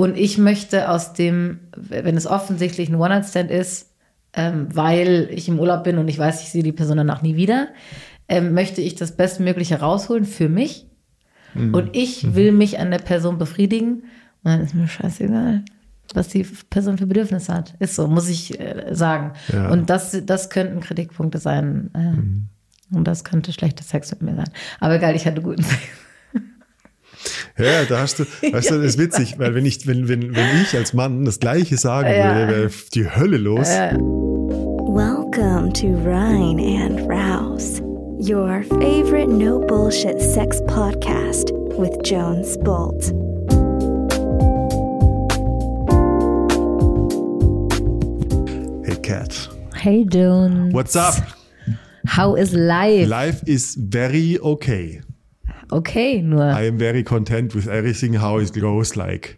Und ich möchte aus dem, wenn es offensichtlich ein One-Night-Stand ist, weil ich im Urlaub bin und ich weiß, ich sehe die Person danach nie wieder, möchte ich das Bestmögliche rausholen für mich. Und ich will mich an der Person befriedigen. Und dann ist mir scheißegal, was die Person für Bedürfnisse hat. Ist so, muss ich sagen. Ja. Und das könnten Kritikpunkte sein. Und das könnte schlechter Sex mit mir sein. Aber egal, ich hatte guten Sex. Ja, da hast du, weißt du, das ist witzig, weil wenn ich als Mann das Gleiche sagen würde, wäre die Hölle los. Welcome to Rhine and Rouse, your favorite no bullshit sex podcast with Jones Bolt. Hey Kat. Hey Jones. What's up? How is life? Life is very okay. Okay, nur. I am very content with everything how it goes like.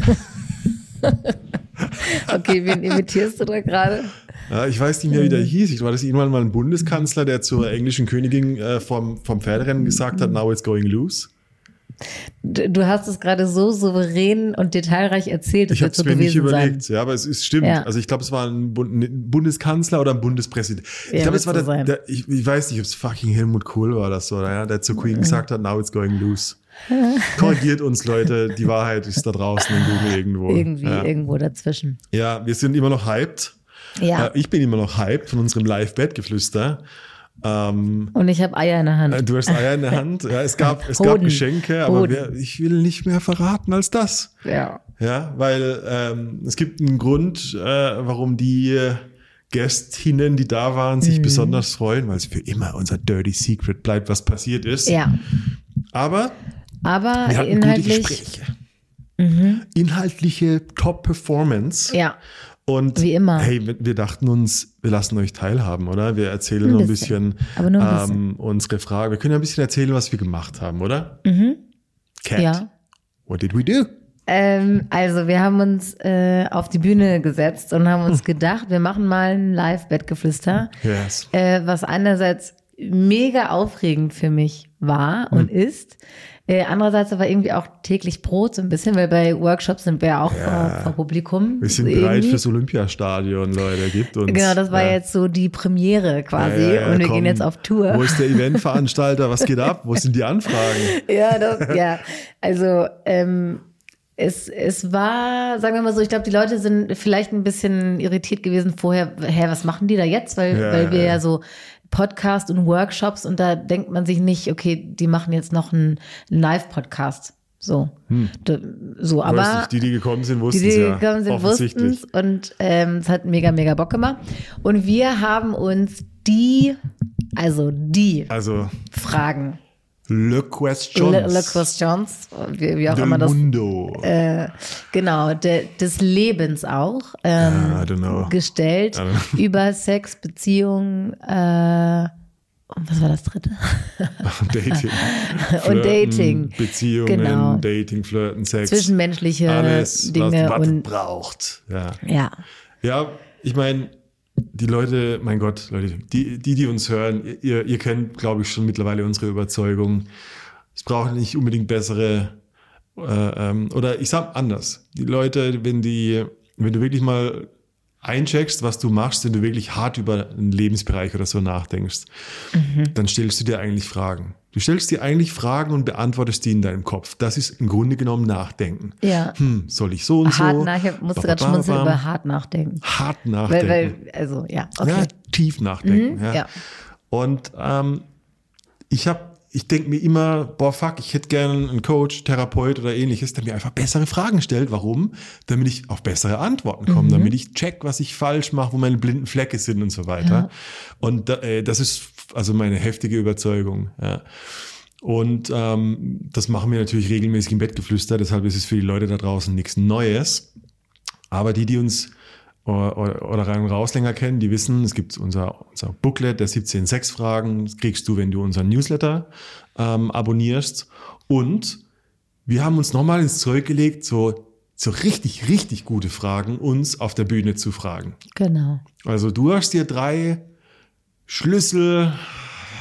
Okay, wen imitierst du da gerade? Ja, ich weiß nicht mehr, wie der hieß. Ich war das irgendwann mal ein Bundeskanzler, der zur englischen Königin vom Pferderennen gesagt hat, now it's going loose. Du hast es gerade so souverän und detailreich erzählt. Ich habe es mir nicht überlegt, sein. Ja, aber es stimmt. Ja. Also ich glaube, es war ein Bundeskanzler oder ein Bundespräsident. Ich glaube, es war ich weiß nicht, ob es fucking Helmut Kohl war das so, ja, der zur Queen gesagt hat, now it's going loose. Korrigiert uns, Leute, die Wahrheit ist da draußen in Google irgendwo. Irgendwo dazwischen. Ja, wir sind immer noch hyped. Ja. Ich bin immer noch hyped von unserem Live-Bettgeflüster. Und ich habe Eier in der Hand. Du hast Eier in der Hand. Ja, es gab Geschenke, aber ich will nicht mehr verraten als das. Ja. Ja, weil es gibt einen Grund, warum die Gästinnen, die da waren, sich besonders freuen, weil es für immer unser Dirty Secret bleibt, was passiert ist. Ja. Aber wir hatten inhaltlich gute Gespräche. Inhaltliche Top-Performance. Ja. Und wie immer. Hey, wir dachten uns, wir lassen euch teilhaben, oder? Wir erzählen noch ein bisschen unsere Frage. Wir können ja ein bisschen erzählen, was wir gemacht haben, oder? Kat, what did we do? Also wir haben uns auf die Bühne gesetzt und haben uns gedacht, wir machen mal ein Live-Bettgeflüster. Yes. Was einerseits mega aufregend für mich war und ist. Andererseits aber irgendwie auch täglich Brot so ein bisschen, weil bei Workshops sind wir ja auch vor Publikum. Wir sind bereit fürs Olympiastadion, Leute, gibt uns. Genau, das war jetzt so die Premiere quasi und wir gehen jetzt auf Tour. Wo ist der Eventveranstalter, was geht ab? Wo sind die Anfragen? Also es war, sagen wir mal so, ich glaube, die Leute sind vielleicht ein bisschen irritiert gewesen vorher, was machen die da jetzt? Weil wir ja so Podcast und Workshops und da denkt man sich nicht, okay, die machen jetzt noch einen Live-Podcast. So. Aber die gekommen sind, wussten es ja. Offensichtlich. Und es hat mega, mega Bock gemacht. Und wir haben uns die Fragen. Le Questions, wie auch immer das. Mundo. Genau, des Lebens auch gestellt über Sex, Beziehungen, und was war das dritte? Dating. Und Dating. Beziehungen, Dating, Flirten, Sex. Zwischenmenschliche alles, Dinge. Was und braucht. Ja, ich meine, die Leute, mein Gott, Leute, die uns hören, ihr kennt, glaube ich, schon mittlerweile unsere Überzeugung. Es braucht nicht unbedingt bessere, oder ich sag anders. Die Leute, wenn du wirklich mal eincheckst, was du machst, wenn du wirklich hart über einen Lebensbereich oder so nachdenkst, dann stellst du dir eigentlich Fragen. Du stellst dir eigentlich Fragen und beantwortest die in deinem Kopf. Das ist im Grunde genommen Nachdenken. Ja. Soll ich so und so? Ich musste gerade schmunzeln über hart nachdenken. Hart nachdenken. Okay. Ja, tief nachdenken. Ja. Und ich denke mir immer, ich hätte gerne einen Coach, Therapeut oder ähnliches, der mir einfach bessere Fragen stellt. Warum? Damit ich auf bessere Antworten komme, damit ich check, was ich falsch mache, wo meine blinden Flecke sind und so weiter. Ja. Und das ist also meine heftige Überzeugung. Ja. Und das machen wir natürlich regelmäßig im Bettgeflüster, deshalb ist es für die Leute da draußen nichts Neues. Aber die uns oder Rein- und Raus länger kennen, die wissen, es gibt unser Booklet der 17 Sexfragen. Das kriegst du, wenn du unseren Newsletter abonnierst. Und wir haben uns nochmal ins Zeug gelegt, so richtig, richtig gute Fragen uns auf der Bühne zu fragen. Genau. Also du hast dir 3 Schlüssel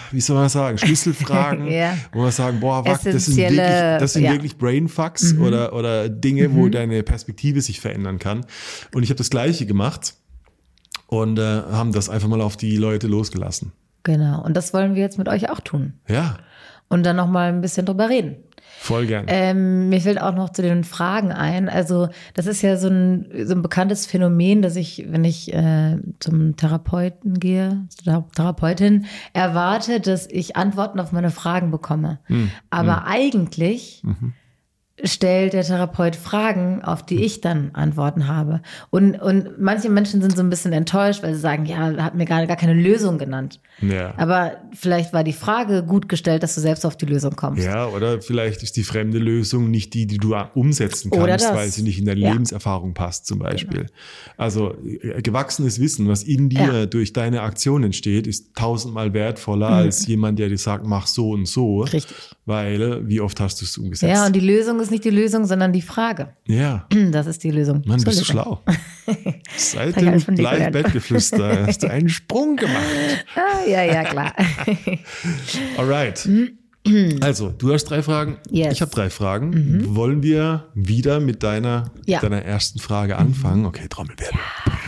wie soll man sagen, Schlüsselfragen, Ja. wo wir sagen, boah, das sind Essentielle, wirklich Brainfucks oder Dinge, wo deine Perspektive sich verändern kann. Und ich habe das Gleiche gemacht und haben das einfach mal auf die Leute losgelassen. Genau. Und das wollen wir jetzt mit euch auch tun. Ja, Und dann nochmal ein bisschen drüber reden. voll gern. Mir fällt auch noch zu den Fragen ein. Also das ist ja so ein bekanntes Phänomen, dass ich, wenn ich zum Therapeuten gehe, zur Therapeutin, erwarte, dass ich Antworten auf meine Fragen bekomme. Aber eigentlich stellt der Therapeut Fragen, auf die ich dann Antworten habe. Und manche Menschen sind so ein bisschen enttäuscht, weil sie sagen, ja, hat mir gar keine Lösung genannt. Ja. Aber vielleicht war die Frage gut gestellt, dass du selbst auf die Lösung kommst. Ja, oder vielleicht ist die fremde Lösung nicht die du umsetzen Oder kannst, das. weil sie nicht in deine Ja. Lebenserfahrung passt zum Beispiel. Also gewachsenes Wissen, was in dir durch deine Aktion entsteht, ist 1000-mal wertvoller als jemand, der dir sagt, mach so und so. Richtig. Weil, wie oft hast du es umgesetzt? Ja, und die Lösung ist nicht die Lösung, sondern die Frage. Ja. Das ist die Lösung. Mann, zur bist du Lösung. schlau. Seit Hab ich alles dem von dir gelernt. Live-Bettgeflüster hast du einen Sprung gemacht. Ja, klar. Alright. Also, du hast 3 Fragen, Yes. ich habe 3 Fragen. Wollen wir wieder mit deiner ersten Frage anfangen? Okay, Trommelwirbel.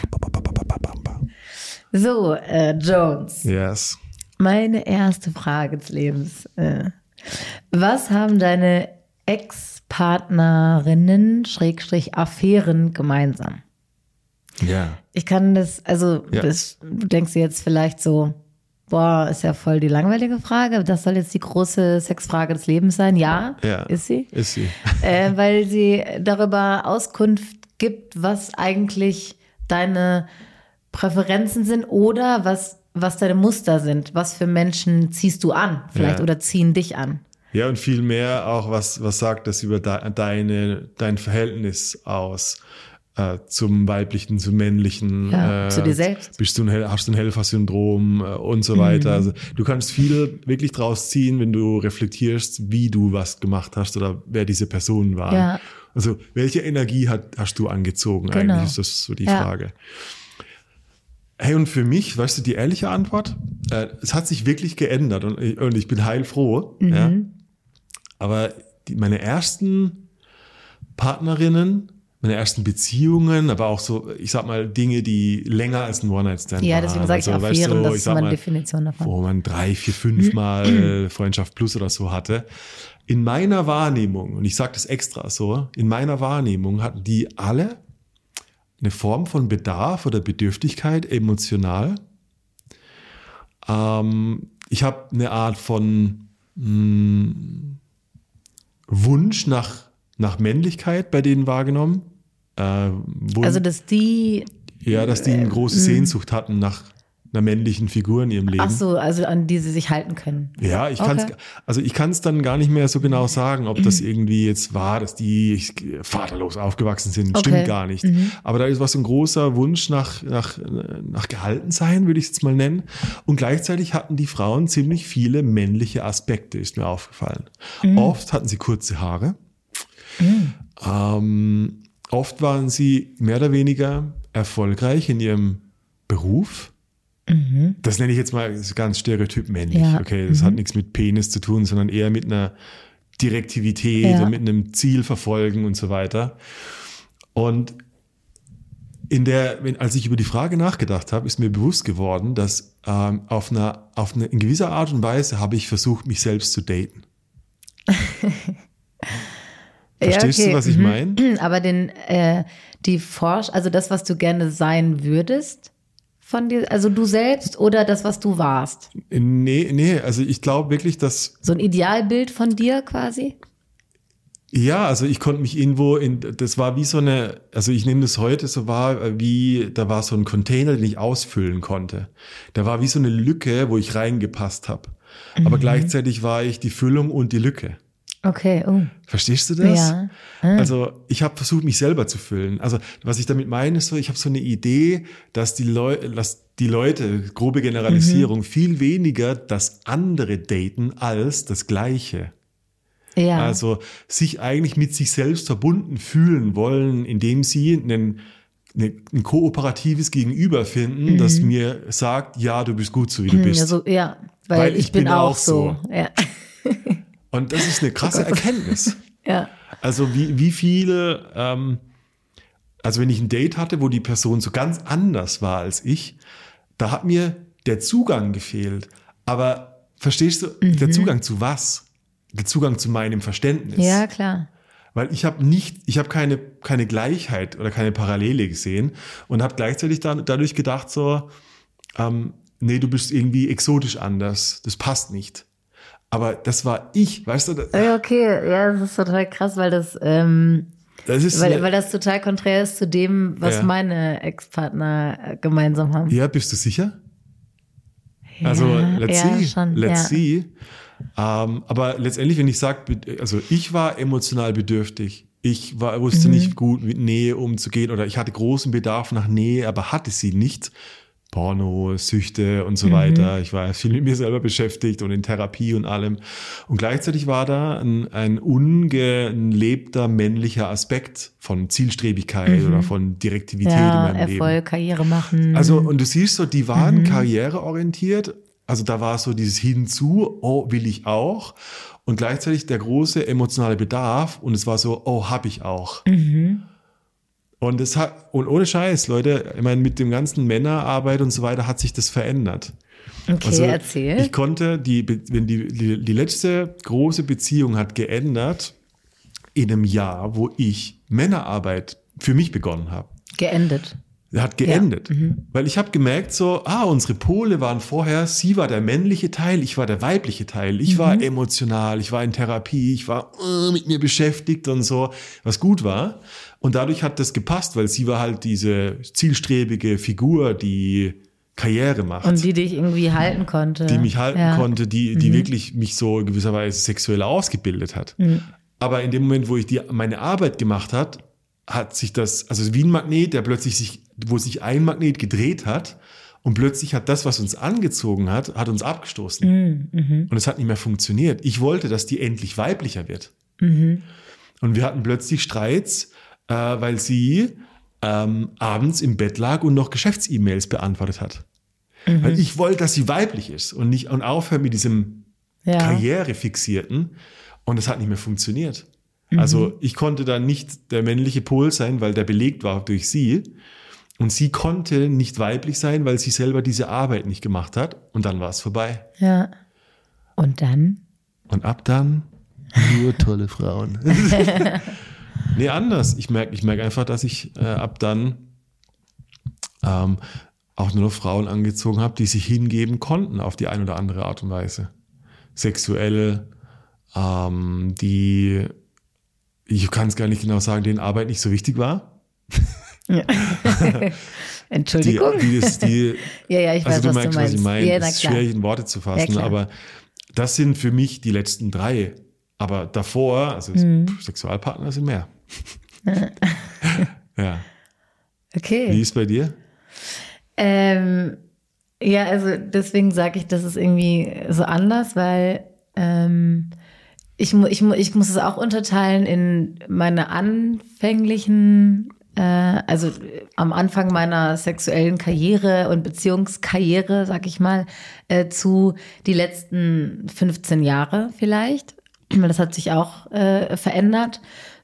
So, Jones, Yes. meine erste Frage des Lebens. Was haben deine Ex-Partnerinnen, Affären gemeinsam? Ja. Ich kann das, also Ja. du denkst dir jetzt vielleicht so, boah, ist ja voll die langweilige Frage. Das soll jetzt die große Sexfrage des Lebens sein. Ja, ist sie. Ist sie. Weil sie darüber Auskunft gibt, was eigentlich deine Präferenzen sind oder was deine Muster sind. Was für Menschen ziehst du an vielleicht Ja. oder ziehen dich an. Ja, und viel mehr auch, was sagt das über dein Verhältnis aus zum Weiblichen, zum Männlichen. Ja, zu dir selbst. Hast du ein Helfersyndrom und so weiter. Also du kannst viel wirklich draus ziehen, wenn du reflektierst, wie du was gemacht hast oder wer diese Personen waren. Ja. Also welche Energie hast du angezogen Genau. eigentlich, ist das so die Ja. Frage. Hey, und für mich, weißt du, die ehrliche Antwort, es hat sich wirklich geändert und ich bin heilfroh. Ja? Aber meine ersten Partnerinnen, meine ersten Beziehungen, aber auch so, ich sag mal, Dinge, die länger als ein One-Night-Stand waren. Ja, deswegen sage ich Also, Affären, das ich ist sag immer eine mal, Definition davon. wo man 3, 4, 5 Mal Freundschaft plus oder so hatte. In meiner Wahrnehmung, und ich sage das extra so, in meiner Wahrnehmung hatten die alle eine Form von Bedarf oder Bedürftigkeit emotional. Ich habe eine Art von Wunsch nach Männlichkeit bei denen wahrgenommen. Also, dass die, dass die eine große Sehnsucht hatten nach einer männlichen Figur in ihrem Leben. ach so, also an die sie sich halten können. Ja, ich kann es dann gar nicht mehr so genau sagen, ob das irgendwie jetzt war, dass die vaterlos aufgewachsen sind. Okay. Stimmt gar nicht. Aber da ist was ein großer Wunsch nach Gehaltensein, würde ich es jetzt mal nennen. Und gleichzeitig hatten die Frauen ziemlich viele männliche Aspekte, ist mir aufgefallen. Oft hatten sie kurze Haare. Oft waren sie mehr oder weniger erfolgreich in ihrem Beruf. Das nenne ich jetzt mal ganz stereotyp männlich. Ja. Okay, das hat nichts mit Penis zu tun, sondern eher mit einer Direktivität und mit einem Ziel verfolgen und so weiter. Und als ich über die Frage nachgedacht habe, ist mir bewusst geworden, dass in gewisser Art und Weise habe ich versucht, mich selbst zu daten. Verstehst du, was ich meine? Aber also das, was du gerne sein würdest von dir, also du selbst oder das, was du warst? Nee, also ich glaube wirklich, dass... So ein Idealbild von dir quasi? Ja, also ich konnte mich das war wie so eine, also ich nehme das heute so wahr, da war so ein Container, den ich ausfüllen konnte. Da war wie so eine Lücke, wo ich reingepasst habe. Aber gleichzeitig war ich die Füllung und die Lücke. Okay, oh. Verstehst du das? Ja. Also ich habe versucht, mich selber zu füllen. Also was ich damit meine, ist so, ich habe so eine Idee, dass die Leute, grobe Generalisierung, viel weniger das andere daten als das Gleiche. Ja. Also sich eigentlich mit sich selbst verbunden fühlen wollen, indem sie ein kooperatives Gegenüber finden, das mir sagt, ja, du bist gut so, wie du bist. Also, ja. weil ich bin auch so. Ja. Und das ist eine krasse Erkenntnis. Ja. Also wie viele, also wenn ich ein Date hatte, wo die Person so ganz anders war als ich, da hat mir der Zugang gefehlt. Aber verstehst du, der Zugang zu was? Der Zugang zu meinem Verständnis. Ja, klar. Weil ich habe keine Gleichheit oder keine Parallele gesehen und habe gleichzeitig dadurch gedacht so, nee, du bist irgendwie exotisch anders, das passt nicht. Aber das war ich, weißt du? Ja, okay, ja, das ist total krass, weil das weil das total konträr ist zu dem, was meine Ex-Partner gemeinsam haben. Ja, bist du sicher? Ja, Also let's see. Aber letztendlich, wenn ich sage, also ich war emotional bedürftig. Ich wusste nicht gut mit Nähe umzugehen oder ich hatte großen Bedarf nach Nähe, aber hatte sie nicht. Porno, Süchte und so weiter. Ich war viel mit mir selber beschäftigt und in Therapie und allem. Und gleichzeitig war da ein ungelebter männlicher Aspekt von Zielstrebigkeit oder von Direktivität in meinem Leben. Erfolg, Karriere machen. Also, und du siehst so, die waren karriereorientiert. Also da war so dieses Hinzu, oh, will ich auch. Und gleichzeitig der große emotionale Bedarf. Und es war so, oh, hab ich auch. Und ohne Scheiß, Leute, ich meine, mit dem ganzen Männerarbeit und so weiter hat sich das verändert. Okay, also, erzähl. Ich konnte, wenn die letzte große Beziehung hat geändert in einem Jahr, wo ich Männerarbeit für mich begonnen habe. Geendet. Hat geendet. Ja. Weil ich habe gemerkt so, unsere Pole waren vorher, sie war der männliche Teil, ich war der weibliche Teil. Ich war emotional, ich war in Therapie, ich war mit mir beschäftigt und so, was gut war. Und dadurch hat das gepasst, weil sie war halt diese zielstrebige Figur, die Karriere macht. Und die dich irgendwie halten konnte. Die mich halten konnte, die wirklich mich so gewisserweise sexuell ausgebildet hat. Aber in dem Moment, wo ich meine Arbeit gemacht hat sich das, also wie ein Magnet, wo sich ein Magnet gedreht hat und plötzlich hat das, was uns angezogen hat uns abgestoßen. Und es hat nicht mehr funktioniert. Ich wollte, dass die endlich weiblicher wird. Und wir hatten plötzlich Streits, weil sie abends im Bett lag und noch Geschäfts-E-Mails beantwortet hat. Weil ich wollte, dass sie weiblich ist und aufhören mit diesem Karrierefixierten. Und es hat nicht mehr funktioniert. Also ich konnte da nicht der männliche Pol sein, weil der belegt war durch sie. Und sie konnte nicht weiblich sein, weil sie selber diese Arbeit nicht gemacht hat. Und dann war es vorbei. Ja. Und dann? Und ab dann nur tolle Frauen. Nee, anders. Ich merk einfach, dass ich ab dann auch nur noch Frauen angezogen habe, die sich hingeben konnten auf die eine oder andere Art und Weise. Sexuell, die, ich kann es gar nicht genau sagen, denen Arbeit nicht so wichtig war. Ja. Entschuldigung. Ich weiß, du merkst, was ich meine. Ja, das ist schwierig in Worte zu fassen, aber das sind für mich die letzten 3. Aber davor, also Sexualpartner sind mehr. Ja. Okay. Wie ist es bei dir? Ja, also deswegen sage ich, das ist irgendwie so anders, weil ich muss es auch unterteilen in meine anfänglichen, also am Anfang meiner sexuellen Karriere und Beziehungskarriere, sag ich mal, zu die letzten 15 Jahre vielleicht. Das hat sich auch verändert.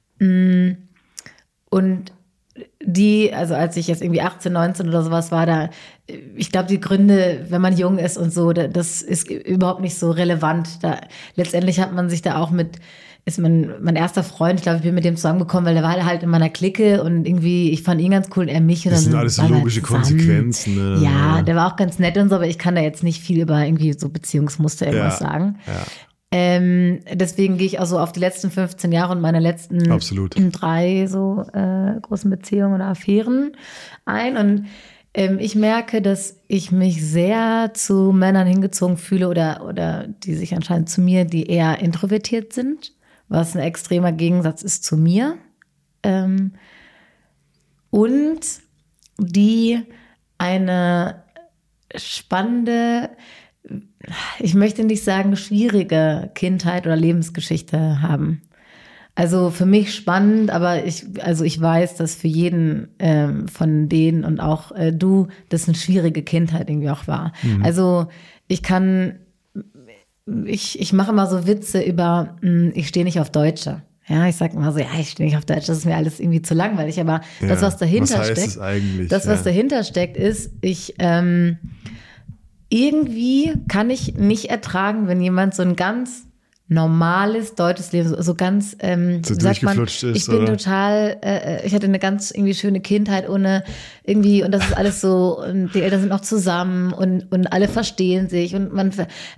Und also als ich jetzt irgendwie 18, 19 oder sowas war, da, ich glaube, die Gründe, wenn man jung ist und so, das ist überhaupt nicht so relevant. Letztendlich hat man sich da auch ist mein erster Freund, ich glaube, ich bin mit dem zusammengekommen, weil der war halt in meiner Clique und irgendwie, ich fand ihn ganz cool und er mich. Und das sind alles so logische Konsequenzen. Ne? Ja, der war auch ganz nett und so, aber ich kann da jetzt nicht viel über irgendwie so Beziehungsmuster irgendwas sagen. Ja. Deswegen gehe ich auch so auf die letzten 15 Jahre und meine letzten 3 so großen Beziehungen oder Affären ein. Und ich merke, dass ich mich sehr zu Männern hingezogen fühle oder die sich anscheinend zu mir, die eher introvertiert sind, was ein extremer Gegensatz ist zu mir. Und die eine spannende, ich möchte nicht sagen schwierige Kindheit oder Lebensgeschichte haben. Also für mich spannend, aber ich weiß, dass für jeden von denen und auch du, das eine schwierige Kindheit irgendwie auch war. Also ich kann ich mache immer so Witze über, ich stehe nicht auf Deutsche. Ja, ich sage immer so, ja, ich stehe nicht auf Deutsch, das ist mir alles irgendwie zu langweilig. Aber das, was dahinter steckt, dahinter steckt, ist, irgendwie kann ich nicht ertragen, wenn jemand so ein ganz normales deutsches Leben, so ganz, so durchgeflutscht ist, ich bin total, ich hatte eine ganz irgendwie schöne Kindheit ohne irgendwie, und das ist alles so, und die Eltern sind noch zusammen und alle verstehen sich und man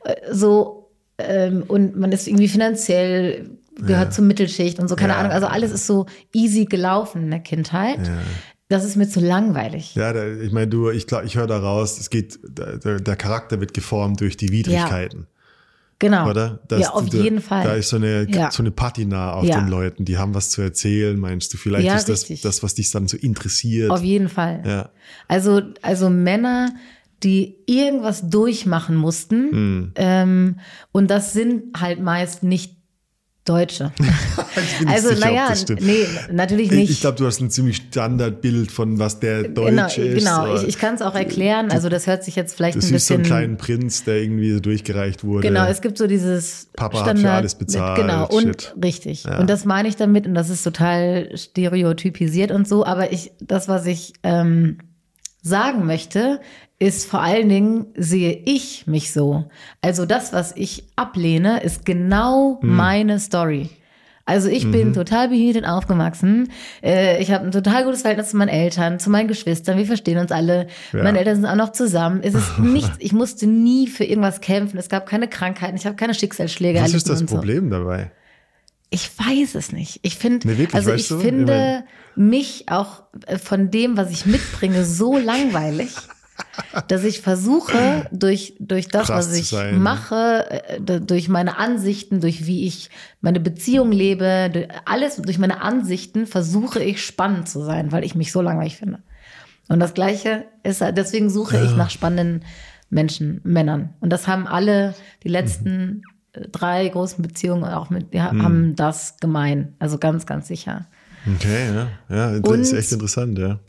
und man ist irgendwie finanziell gehört zur Mittelschicht und so, keine Ahnung. Also alles ist so easy gelaufen in der Kindheit. Ja. Das ist mir zu langweilig. Ja, ich meine, ich höre da raus, es geht, der Charakter wird geformt durch die Widrigkeiten. Ja. Genau. Oder? Auf jeden Fall. Da ist so eine Patina auf den Leuten, die haben was zu erzählen, meinst du? Vielleicht ist das, was dich dann so interessiert. Auf jeden Fall. Ja. Also Männer, die irgendwas durchmachen mussten, und das sind halt meist nicht Deutsche. Also, nee, natürlich nicht. Ich glaube, du hast ein ziemlich Standardbild von was der Deutsche ist. Genau, ich kann es auch erklären. Also das hört sich jetzt vielleicht ein bisschen... Du siehst so einen kleinen Prinz, der irgendwie so durchgereicht wurde. Genau, es gibt so dieses Papa hat für alles bezahlt. Genau, und richtig. Ja. Und das meine ich damit, und das ist total stereotypisiert und so, aber das, was ich sagen möchte, ist vor allen Dingen, sehe ich mich so. Also das, was ich ablehne, ist genau meine Story. Also ich bin total behütet aufgewachsen. Ich habe ein total gutes Verhältnis zu meinen Eltern, zu meinen Geschwistern. Wir verstehen uns alle. Ja. Meine Eltern sind auch noch zusammen. Es ist nichts. Ich musste nie für irgendwas kämpfen. Es gab keine Krankheiten. Ich habe keine Schicksalsschläge erlitten. Was ist das Problem dabei? Ich weiß es nicht. Ich finde, finde mich auch von dem, was ich mitbringe, so langweilig, dass ich versuche, durch das, was ich mache, durch meine Ansichten, durch wie ich meine Beziehung lebe, durch meine Ansichten versuche ich spannend zu sein, weil ich mich so langweilig finde. Und das Gleiche ist, deswegen suche ich nach spannenden Männern. Und das haben alle die letzten 3 großen Beziehungen auch haben das gemein. Also ganz, ganz sicher. Okay, ja, das ist echt interessant, ja.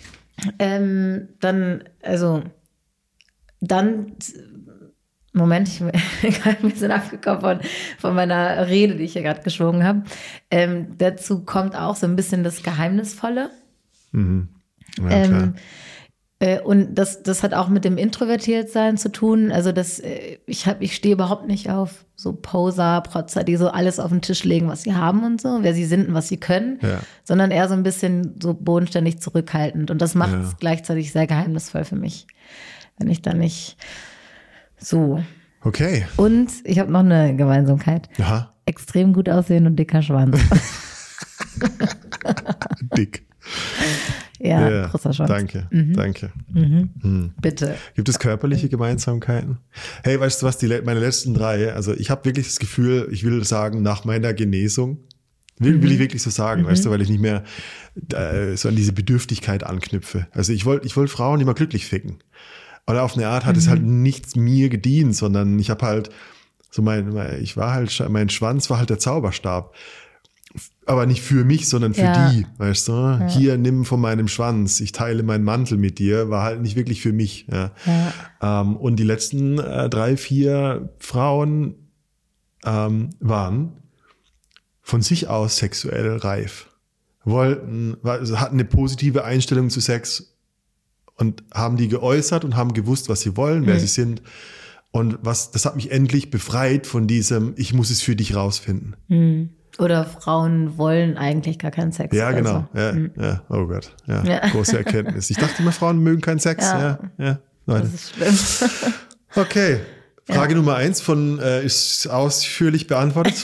Dann, Moment, ich bin gerade ein bisschen abgekommen von meiner Rede, die ich hier gerade geschwungen habe. Dazu kommt auch so ein bisschen das Geheimnisvolle. Ja, klar. Und das hat auch mit dem Introvertiertsein zu tun. Also ich stehe überhaupt nicht auf so Poser, Protzer, die so alles auf den Tisch legen, was sie haben und so, wer sie sind und was sie können, sondern eher so ein bisschen so bodenständig zurückhaltend. Und das macht es gleichzeitig sehr geheimnisvoll für mich, wenn ich da nicht so. Okay. Und ich habe noch eine Gemeinsamkeit. Aha. Extrem gut aussehen und dicker Schwanz. Dick. Ja, großer Schwanz. Danke. Bitte. Gibt es körperliche Gemeinsamkeiten? Hey, weißt du was, meine letzten 3, also ich habe wirklich das Gefühl, ich will sagen, nach meiner Genesung, will ich wirklich so sagen, weißt du, weil ich nicht mehr so an diese Bedürftigkeit anknüpfe. Also ich wollte Frauen immer glücklich ficken. Oder auf eine Art hat es halt nichts mir gedient, sondern ich habe halt so mein Schwanz war halt der Zauberstab. Aber nicht für mich, sondern für die, weißt du? Ja. Hier, nimm von meinem Schwanz, ich teile meinen Mantel mit dir, war halt nicht wirklich für mich. Ja. Und die letzten 3, 4 Frauen waren von sich aus sexuell reif. Hatten eine positive Einstellung zu Sex und haben die geäußert und haben gewusst, was sie wollen, wer sie sind. Und das hat mich endlich befreit von diesem, ich muss es für dich rausfinden. Oder Frauen wollen eigentlich gar keinen Sex. Ja, genau. So. Ja. Oh Gott. Ja. Große Erkenntnis. Ich dachte immer, Frauen mögen keinen Sex. Ja. Das ist schlimm. Okay. Frage Nummer 1 ist ausführlich beantwortet.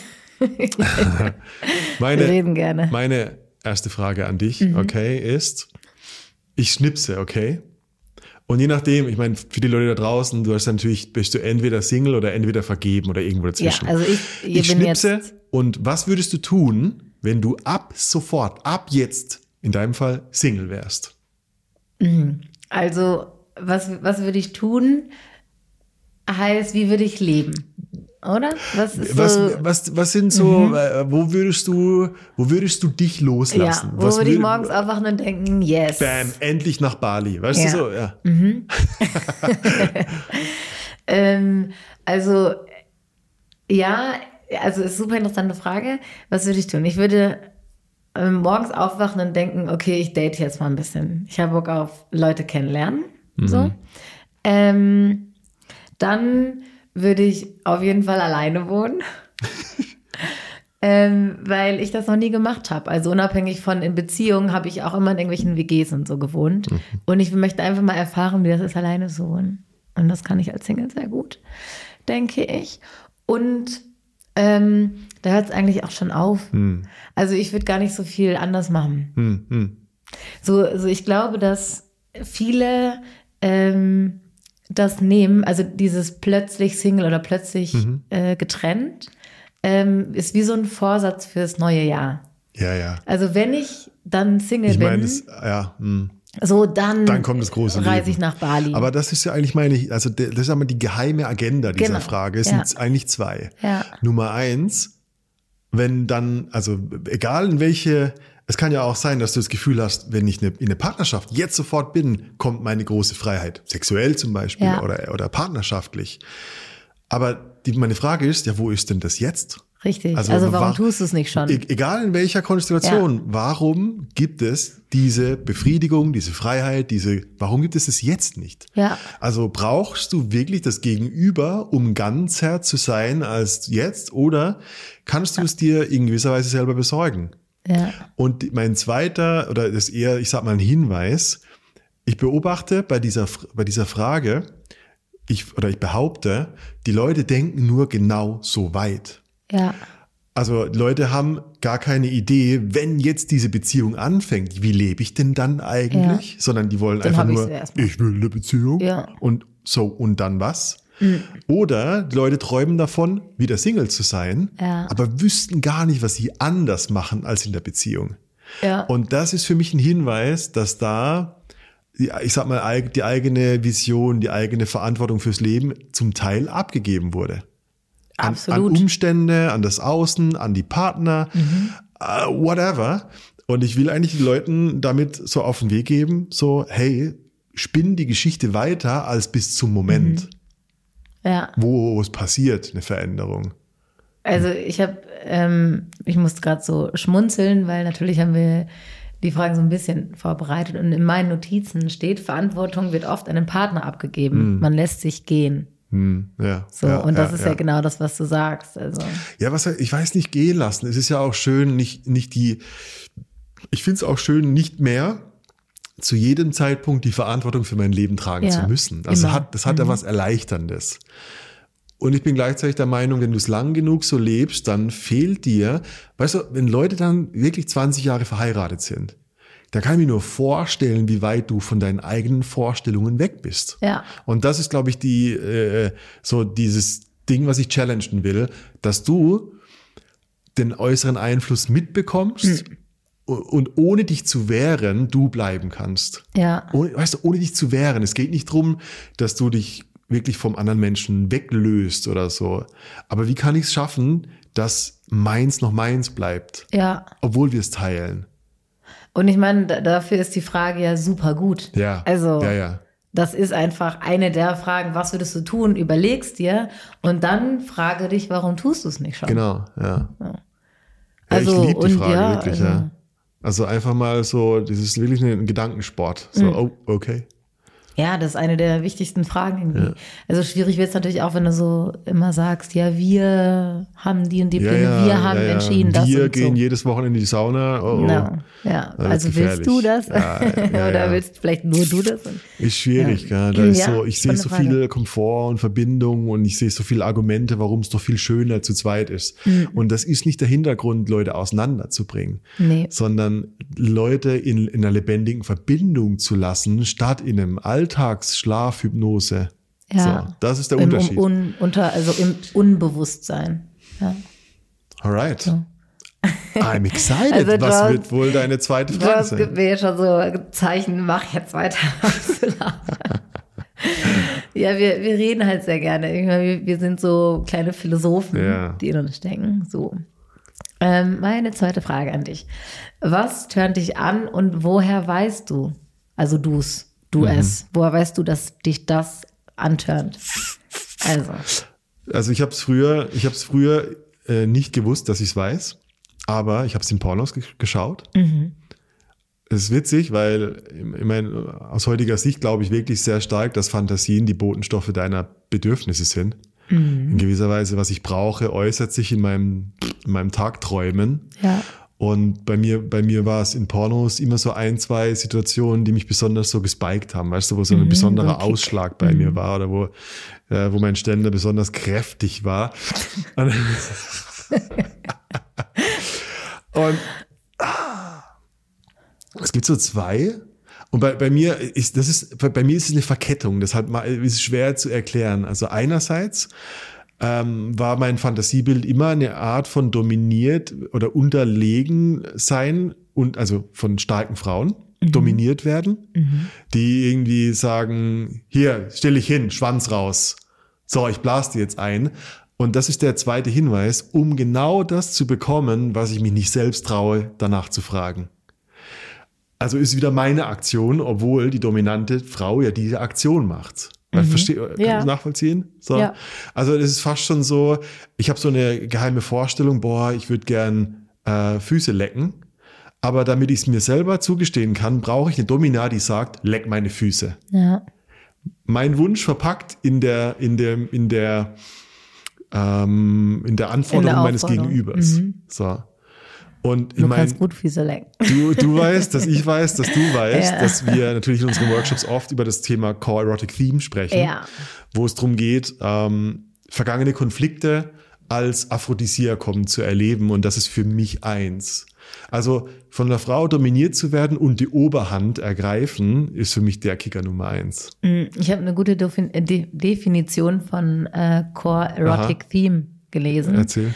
Wir reden gerne. Meine erste Frage an dich, okay, ist, ich schnipse, okay? Und je nachdem, ich meine, für die Leute da draußen, bist du entweder Single oder entweder vergeben oder irgendwo dazwischen. Ja, also ich bin schnipse. Jetzt. Und was würdest du tun, wenn du ab jetzt, in deinem Fall, Single wärst? Also, was würde ich tun, heißt, wie würde ich leben? Oder? Was sind so, wo würdest du dich loslassen? Ja, wo würde ich morgens aufwachen und denken, yes. Bam, endlich nach Bali. Weißt du so? Ja. Also, Ja, also ist super interessante Frage. Was würde ich tun? Ich würde morgens aufwachen und denken, okay, ich date jetzt mal ein bisschen. Ich habe Bock auf Leute kennenlernen. So. Dann würde ich auf jeden Fall alleine wohnen. Weil ich das noch nie gemacht habe. Also unabhängig von in Beziehungen habe ich auch immer in irgendwelchen WGs und so gewohnt. Und ich möchte einfach mal erfahren, wie das ist, alleine zu wohnen. Und das kann ich als Single sehr gut, denke ich. Und da hört es eigentlich auch schon auf. Also ich würde gar nicht so viel anders machen. So ich glaube, dass viele das nehmen, also dieses plötzlich Single oder plötzlich getrennt, ist wie so ein Vorsatz fürs neue Jahr. Ja. Also wenn ich dann Single bin, so dann kommt das große reise ich Leben. nach Bali. Aber das ist ja eigentlich das ist einmal die geheime Agenda dieser Frage. Es sind eigentlich zwei. Ja. Nummer 1, wenn dann, also egal in welche, es kann ja auch sein, dass du das Gefühl hast, wenn ich in eine Partnerschaft jetzt sofort bin, kommt meine große Freiheit. Sexuell zum Beispiel oder partnerschaftlich. Aber meine Frage ist, ja, wo ist denn das jetzt? Richtig, also warum tust du es nicht schon? Egal in welcher Konstellation, warum gibt es diese Befriedigung, diese Freiheit, warum gibt es jetzt nicht? Ja. Also brauchst du wirklich das Gegenüber, um ganzer zu sein als jetzt, oder kannst du es dir in gewisser Weise selber besorgen? Ja. Und mein zweiter, oder das eher, ich sag mal, ein Hinweis, ich beobachte bei dieser Frage, ich behaupte, die Leute denken nur genau so weit. Ja. Also Leute haben gar keine Idee, wenn jetzt diese Beziehung anfängt, wie lebe ich denn dann eigentlich? Ja. Sondern die wollen Dann einfach nur, ich will eine Beziehung und dann was? Oder die Leute träumen davon, wieder Single zu sein, aber wüssten gar nicht, was sie anders machen als in der Beziehung. Ja. Und das ist für mich ein Hinweis, dass da, ich sag mal, die eigene Vision, die eigene Verantwortung fürs Leben zum Teil abgegeben wurde. Absolut. An Umstände, an das Außen, an die Partner, whatever. Und ich will eigentlich den Leuten damit so auf den Weg geben, so, hey, spinn die Geschichte weiter als bis zum Moment, wo es passiert, eine Veränderung. Also ich musste gerade so schmunzeln, weil natürlich haben wir die Fragen so ein bisschen vorbereitet und in meinen Notizen steht, Verantwortung wird oft an den Partner abgegeben. Man lässt sich gehen. Ja, und das ist ja genau das, was du sagst. Also. Ja, ich weiß nicht gehen lassen. Es ist ja auch schön, ich finde es auch schön, nicht mehr zu jedem Zeitpunkt die Verantwortung für mein Leben tragen zu müssen. Also das hat ja was Erleichterndes. Und ich bin gleichzeitig der Meinung, wenn du es lang genug so lebst, dann fehlt dir, weißt du, wenn Leute dann wirklich 20 Jahre verheiratet sind, da kann ich mir nur vorstellen, wie weit du von deinen eigenen Vorstellungen weg bist. Ja. Und das ist, glaube ich, so dieses Ding, was ich challengen will, dass du den äußeren Einfluss mitbekommst und ohne dich zu wehren, du bleiben kannst. Ja. Ohne dich zu wehren. Es geht nicht darum, dass du dich wirklich vom anderen Menschen weglöst oder so. Aber wie kann ich es schaffen, dass meins noch meins bleibt? Ja. Obwohl wir es teilen. Und ich meine, dafür ist die Frage ja super gut. Ja. Also, ja. Das ist einfach eine der Fragen, was würdest du tun? Überlegst dir und dann frage dich, warum tust du es nicht schon? Genau, ja. Also, ich liebe die Frage wirklich, also, ja. Also einfach mal so, das ist wirklich ein Gedankensport. So, okay. Ja, das ist eine der wichtigsten Fragen irgendwie. Ja. Also schwierig wird es natürlich auch, wenn du so immer sagst, ja, wir haben die und die Pläne, wir haben entschieden, das wir und gehen so. jedes Wochenende in die Sauna. Genau. Ja, also willst du das? Oder willst vielleicht nur du das? Ist schwierig, ja. Da ist so, ich sehe so viel Komfort und Verbindung und ich sehe so viele Argumente, warum es doch viel schöner zu zweit ist. Und das ist nicht der Hintergrund, Leute auseinanderzubringen, sondern Leute in einer lebendigen Verbindung zu lassen, statt in einem Alltagsschlafhypnose. Ja. So, das ist der Unterschied. Im Unbewusstsein. Ja. Alright. So. I'm excited. Also was wird wohl deine zweite Frage sein? Es gibt mir ja schon so Zeichen, mach jetzt weiter. Ja, wir reden halt sehr gerne. Wir sind so kleine Philosophen, die in uns stecken. So. Meine zweite Frage an dich. Was tönt dich an und woher weißt du, also woher weißt du, dass dich das antörnt? Also. Also ich habe es früher nicht gewusst, dass ich es weiß, aber ich habe es in Pornos geschaut. Es ist witzig, weil ich meine, aus heutiger Sicht glaube ich wirklich sehr stark, dass Fantasien die Botenstoffe deiner Bedürfnisse sind. In gewisser Weise, was ich brauche, äußert sich in meinem Tagträumen. Ja. Und bei mir war es in Pornos immer so 1, 2 Situationen, die mich besonders so gespiked haben, weißt du, wo so ein besonderer Ausschlag bei mir war oder wo mein Ständer besonders kräftig war. Und es gibt so 2. Und bei mir ist es eine Verkettung, deshalb ist es schwer zu erklären. Also einerseits war mein Fantasiebild immer eine Art von dominiert oder unterlegen sein und also von starken Frauen dominiert werden, die irgendwie sagen, hier, stell dich hin, Schwanz raus. So, ich blas dir jetzt ein. Und das ist der zweite Hinweis, um genau das zu bekommen, was ich mich nicht selbst traue, danach zu fragen. Also ist wieder meine Aktion, obwohl die dominante Frau ja diese Aktion macht. Kannst du nachvollziehen? So. Ja. Also das ist fast schon so, ich habe so eine geheime Vorstellung, ich würde gern Füße lecken, aber damit ich es mir selber zugestehen kann, brauche ich eine Domina, die sagt, leck meine Füße. Ja. Mein Wunsch verpackt in der Anforderung meines Gegenübers. So. Und du kannst gut Füße lecken. Du weißt, dass ich weiß, dass du weißt, dass wir natürlich in unseren Workshops oft über das Thema Core Erotic Theme sprechen, wo es darum geht, vergangene Konflikte als Aphrodisiakum zu erleben, und das ist für mich eins. Also von der Frau dominiert zu werden und die Oberhand ergreifen, ist für mich der Kicker Nummer 1. Ich habe eine gute Definition von Core Erotic Theme gelesen. Erzähl.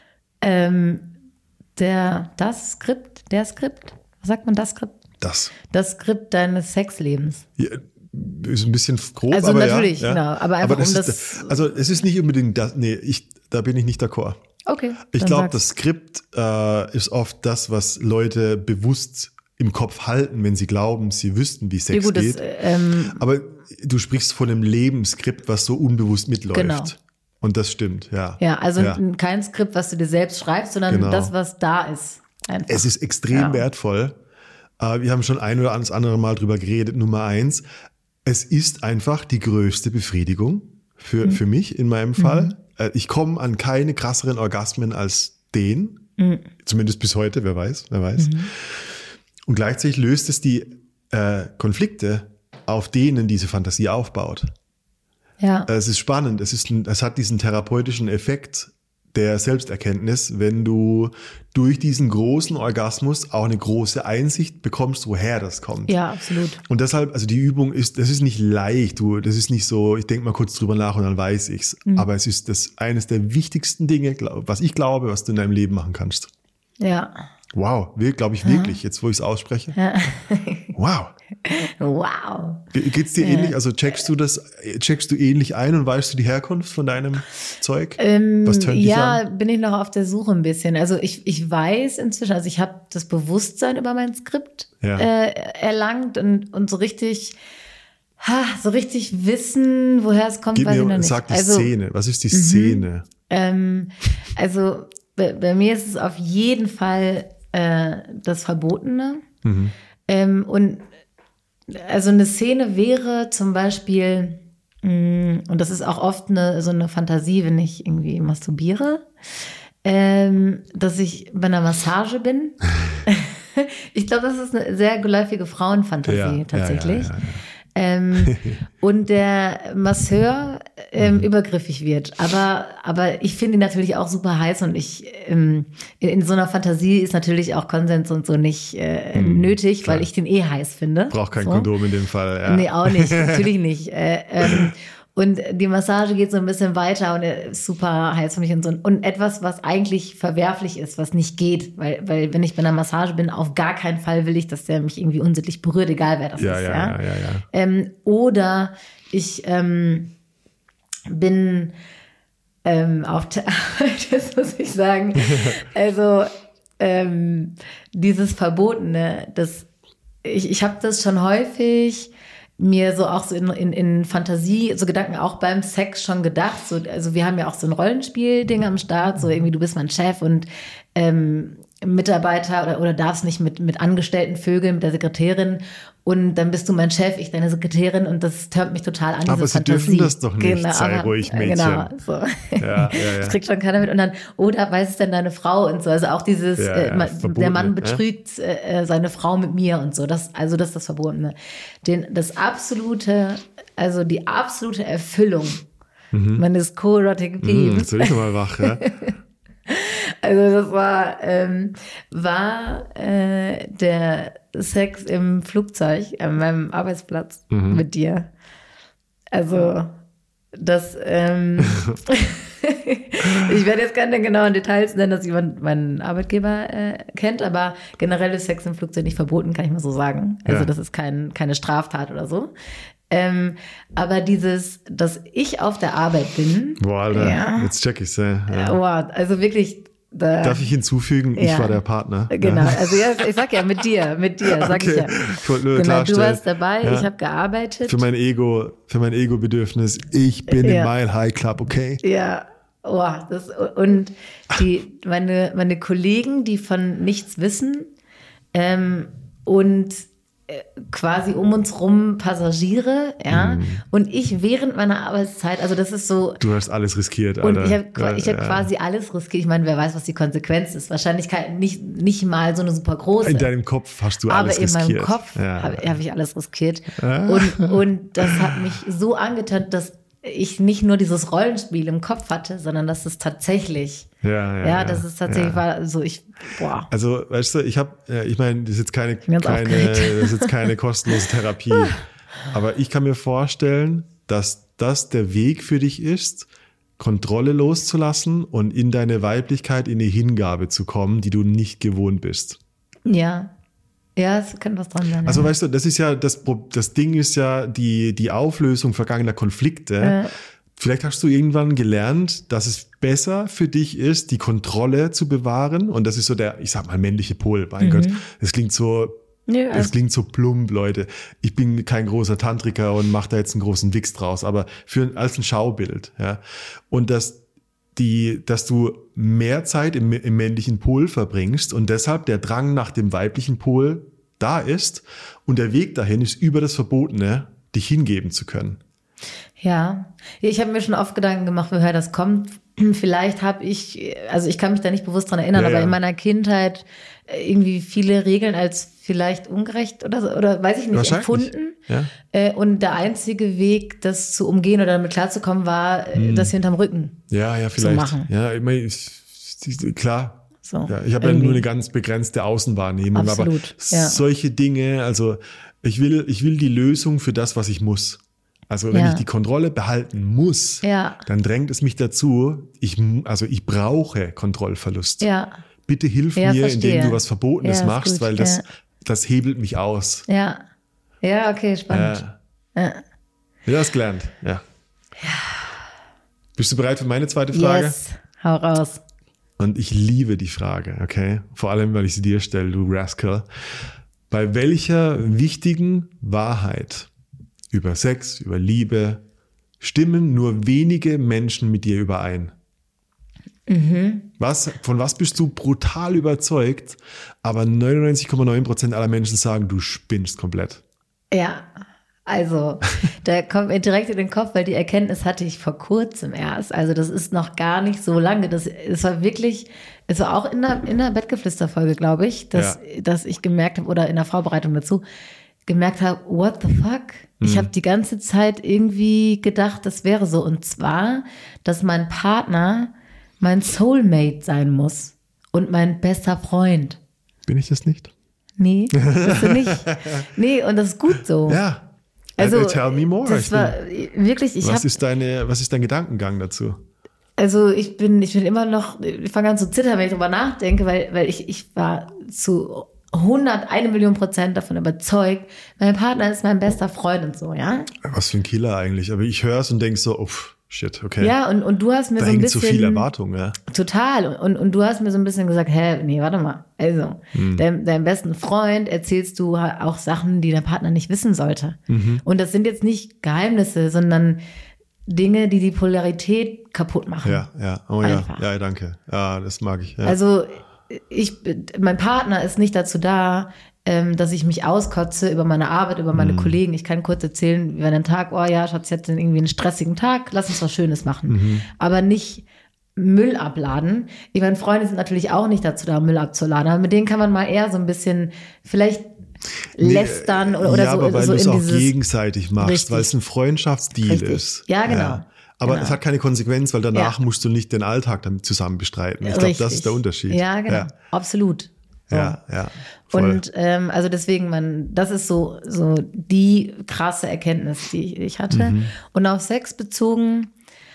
Das Skript, was sagt man, das Skript? Das Skript deines Sexlebens. Ja, ist ein bisschen grob, also aber natürlich, ja. Genau, aber einfach also es ist nicht unbedingt das, da bin ich nicht d'accord. Okay. Ich glaube, das Skript ist oft das, was Leute bewusst im Kopf halten, wenn sie glauben, sie wüssten, wie Sex geht. Aber du sprichst von einem Lebensskript, was so unbewusst mitläuft. Genau. Und das stimmt, ja. Ja, also kein Skript, was du dir selbst schreibst, sondern das, was da ist. Einfach. Es ist extrem wertvoll. Wir haben schon ein oder andere Mal drüber geredet. Nummer 1, es ist einfach die größte Befriedigung für mich in meinem Fall. Ich komme an keine krasseren Orgasmen als den. Zumindest bis heute, wer weiß. Und gleichzeitig löst es die Konflikte, auf denen diese Fantasie aufbaut. Ja. Es ist spannend. Es hat diesen therapeutischen Effekt der Selbsterkenntnis, wenn du durch diesen großen Orgasmus auch eine große Einsicht bekommst, woher das kommt. Ja, absolut. Und deshalb, also die Übung das ist nicht leicht. Das ist nicht so, ich denke mal kurz drüber nach und dann weiß ich's. Aber es ist eines der wichtigsten Dinge, was ich glaube, was du in deinem Leben machen kannst. Ja. Wow, glaube ich wirklich, jetzt wo ich es ausspreche. Ja. Wow. Geht's dir ähnlich? Also checkst du ähnlich ein und weißt du die Herkunft von deinem Zeug? Was tönt dich an? Bin ich noch auf der Suche ein bisschen. Also ich weiß inzwischen, also ich habe das Bewusstsein über mein Skript erlangt und so richtig wissen, woher es kommt, weiß ich noch nicht. Sag die Szene. Was ist die Szene? Also bei mir ist es auf jeden Fall das Verbotene. Und also eine Szene wäre zum Beispiel, und das ist auch oft so eine Fantasie, wenn ich irgendwie masturbiere, dass ich bei einer Massage bin. Ich glaube, das ist eine sehr geläufige Frauenfantasie tatsächlich. Ja. Und der Masseur übergriffig wird. Aber ich finde ihn natürlich auch super heiß und in so einer Fantasie ist natürlich auch Konsens und so nicht nötig, weil ich den heiß finde. Braucht kein Kondom in dem Fall. Ja. Nee, auch nicht. Natürlich nicht. Und die Massage geht so ein bisschen weiter und er ist super heiß für mich und so. Und etwas, was eigentlich verwerflich ist, was nicht geht. Weil wenn ich bei einer Massage bin, auf gar keinen Fall will ich, dass der mich irgendwie unsittlich berührt, egal wer das ist. Ja. Oder ich bin auf der Arbeit, das muss ich sagen. Also dieses Verbotene, ich habe das schon häufig mir so auch so in Fantasie, so Gedanken auch beim Sex schon gedacht. So, also wir haben ja auch so ein Rollenspiel-Ding am Start, so irgendwie du bist mein Chef und Mitarbeiter oder darfst nicht mit Angestellten vögeln, mit der Sekretärin und dann bist du mein Chef, ich deine Sekretärin und das tönt mich total an, aber diese Fantasie. Sie dürfen das doch nicht, genau, sei ruhig, Mädchen. Genau, so. Ja. Das kriegt schon keiner mit und dann, da weiß es denn deine Frau und so, also auch dieses, der Mann betrügt seine Frau mit mir und so, das ist das Verbotene. Die absolute Erfüllung meines co-erotic Dreams. Jetzt bin ich mal wach, ja. Also das war der Sex im Flugzeug an meinem Arbeitsplatz mit dir. Also das, ich werde jetzt keine genauen Details nennen, dass jemand meinen Arbeitgeber kennt, aber generell ist Sex im Flugzeug nicht verboten, kann ich mal so sagen. Also das ist keine Straftat oder so. Aber dass ich auf der Arbeit bin. Boah, Alter, jetzt check ich's. Ja. Also wirklich. Darf ich hinzufügen, ich war der Partner. Genau, also ich sag ja mit dir, sag ich ja. Ich wollte nur klarstellen. Du warst dabei, ich habe gearbeitet. Für mein Ego-Bedürfnis, ich bin im Mile High Club, okay? Ja, und meine Kollegen, die von nichts wissen und quasi um uns rum Passagiere, und ich während meiner Arbeitszeit, also das ist so. Du hast alles riskiert, Alter. Und ich habe quasi alles riskiert. Ich meine, wer weiß, was die Konsequenz ist. Wahrscheinlich nicht mal so eine super große. In deinem Kopf hast du alles riskiert. Aber in meinem Kopf habe ich alles riskiert. Und das hat mich so angetan, dass ich nicht nur dieses Rollenspiel im Kopf hatte, sondern dass es tatsächlich, dass es tatsächlich war, so boah. Also, weißt du, ich meine, das ist jetzt keine kostenlose Therapie, aber ich kann mir vorstellen, dass das der Weg für dich ist, Kontrolle loszulassen und in deine Weiblichkeit, in die Hingabe zu kommen, die du nicht gewohnt bist. Ja. Ja, es könnte was dran sein. Also weißt du, das ist ja, das Ding ist ja die Auflösung vergangener Konflikte. Vielleicht hast du irgendwann gelernt, dass es besser für dich ist, die Kontrolle zu bewahren. Und das ist so der, ich sag mal, männliche Pol. Mein Gott, das klingt so plump, Leute. Ich bin kein großer Tantriker und mache da jetzt einen großen Wix draus, aber als ein Schaubild. Ja. Und dass du mehr Zeit im männlichen Pol verbringst und deshalb der Drang nach dem weiblichen Pol da ist und der Weg dahin ist, über das Verbotene dich hingeben zu können. Ja, ich habe mir schon oft Gedanken gemacht, woher das kommt. Vielleicht ich kann mich da nicht bewusst dran erinnern, aber in meiner Kindheit irgendwie viele Regeln als vielleicht ungerecht oder weiß ich nicht, empfunden. Ja. Und der einzige Weg, das zu umgehen oder damit klarzukommen, war, das hinterm Rücken vielleicht. zu machen. Ja, ich meine, klar. So, ja, ich habe ja nur eine ganz begrenzte Außenwahrnehmung. Absolut, aber solche Dinge, also ich will die Lösung für das, was ich muss. Also wenn ich die Kontrolle behalten muss, dann drängt es mich dazu, ich brauche Kontrollverlust. Ja. Bitte hilf mir, indem du was Verbotenes machst, weil das hebelt mich aus. Ja, okay, spannend. Ja, hast gelernt. Ja. Bist du bereit für meine zweite Frage? Yes, hau raus. Und ich liebe die Frage, okay? Vor allem, weil ich sie dir stelle, du Rascal. Bei welcher wichtigen Wahrheit über Sex, über Liebe stimmen nur wenige Menschen mit dir überein? Von was bist du brutal überzeugt, aber 99,9% aller Menschen sagen, du spinnst komplett? Ja, also da kommt mir direkt in den Kopf, weil die Erkenntnis hatte ich vor kurzem erst. Also das ist noch gar nicht so lange. Es war auch in der Bettgeflüster-Folge, glaube ich, dass ich gemerkt habe, oder in der Vorbereitung dazu, gemerkt habe, what the fuck? Ich habe die ganze Zeit irgendwie gedacht, das wäre so. Und zwar, dass mein Partner mein Soulmate sein muss und mein bester Freund. Bin ich das nicht? Nee, bist du nicht. Nee, und das ist gut so. Ja. Also, tell me more. Das war wirklich, was ist dein Gedankengang dazu? Also ich bin immer noch, ich fange an zu zittern, wenn ich drüber nachdenke, weil ich war zu 101.000.000% davon überzeugt, mein Partner ist mein bester Freund und so, ja. Was für ein Killer eigentlich. Aber ich höre es und denke so, shit, okay. Ja, und du hast mir da so ein hängt bisschen... so viel Erwartung, ja. Total. Und du hast mir so ein bisschen gesagt, nee, warte mal. Also, deinem besten Freund erzählst du auch Sachen, die dein Partner nicht wissen sollte. Und das sind jetzt nicht Geheimnisse, sondern Dinge, die Polarität kaputt machen. Ja. Oh Einfach. Ja, danke. Ja, das mag ich. Ja. Also, mein Partner ist nicht dazu da, dass ich mich auskotze über meine Arbeit, über meine Kollegen. Ich kann kurz erzählen, über einen Tag, oh ja, Schatz, jetzt irgendwie einen stressigen Tag, lass uns was Schönes machen. Aber nicht Müll abladen. Ich meine, Freunde sind natürlich auch nicht dazu da, Müll abzuladen, aber mit denen kann man mal eher so ein bisschen vielleicht lästern oder ja, so. Aber weil so du es in auch dieses, gegenseitig machst, richtig. weil es ein Freundschaftsdeal Richtig. ist. Ja, genau. Aber Genau. es hat keine Konsequenz, weil danach Ja. musst du nicht den Alltag damit zusammen bestreiten. Ich glaube, das ist der Unterschied. Ja, genau. Absolut. So. Ja, voll. Und also deswegen, das ist so die krasse Erkenntnis, die ich hatte. Und auf Sex bezogen,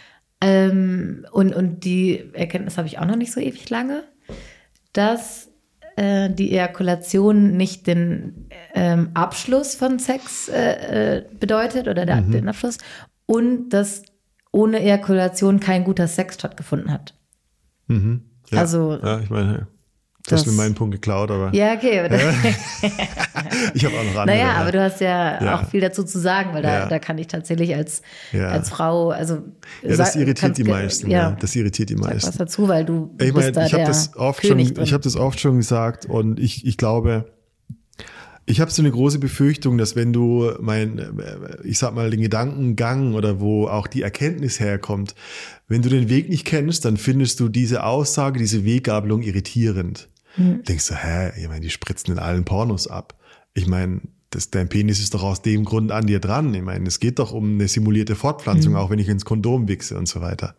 und die Erkenntnis habe ich auch noch nicht so ewig lange, dass die Ejakulation nicht den Abschluss von Sex bedeutet oder den Abschluss und dass ohne Ejakulation kein guter Sex stattgefunden hat. Ja, Also ich meine, du hast mir meinen Punkt geklaut, aber ja, okay. Aber ich habe auch noch andere. naja, aber du hast ja auch viel dazu zu sagen, weil da kann ich tatsächlich als Frau, also das irritiert die meisten. Ja, das irritiert die sag meisten. was dazu, weil du Ich bist meine, da ich habe der das oft König schon, drin. ich habe das oft schon gesagt und ich glaube, ich habe so eine große Befürchtung, dass wenn du ich sag mal, den Gedankengang oder wo auch die Erkenntnis herkommt, wenn du den Weg nicht kennst, dann findest du diese Aussage, diese Weggabelung irritierend. Denkst du, ich meine, die spritzen in allen Pornos ab. Ich meine, dein Penis ist doch aus dem Grund an dir dran. Ich meine, es geht doch um eine simulierte Fortpflanzung, auch wenn ich ins Kondom wichse und so weiter.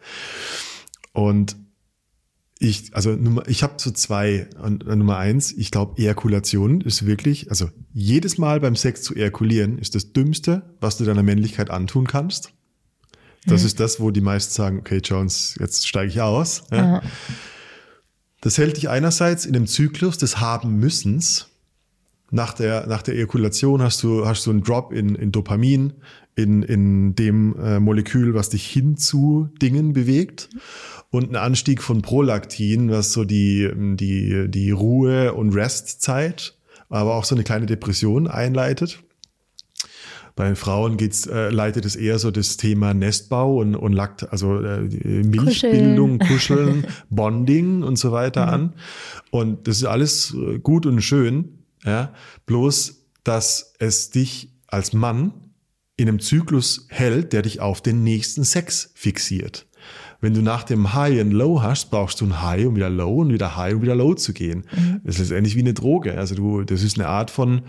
Und ich habe so zwei. Und Nummer eins, ich glaube, Ejakulation ist wirklich, also jedes Mal beim Sex zu ejakulieren, ist das Dümmste, was du deiner Männlichkeit antun kannst. Das ist das, wo die meisten sagen, okay, Jones, jetzt steige ich aus. Ja. Das hält dich einerseits in dem Zyklus des Haben-Müssens. Nach der Ejakulation hast du einen Drop in Dopamin, in dem Molekül, was dich hin zu Dingen bewegt. Und einen Anstieg von Prolaktin, was so die Ruhe- und Restzeit, aber auch so eine kleine Depression einleitet. Bei den Frauen leitet es eher so das Thema Nestbau und Milchbildung, Kuscheln, Bonding und so weiter an. Und das ist alles gut und schön, ja. Bloß, dass es dich als Mann in einem Zyklus hält, der dich auf den nächsten Sex fixiert. Wenn du nach dem High and Low hast, brauchst du ein High, um wieder Low und wieder High, um wieder Low zu gehen. Das ist letztendlich wie eine Droge. Also das ist eine Art von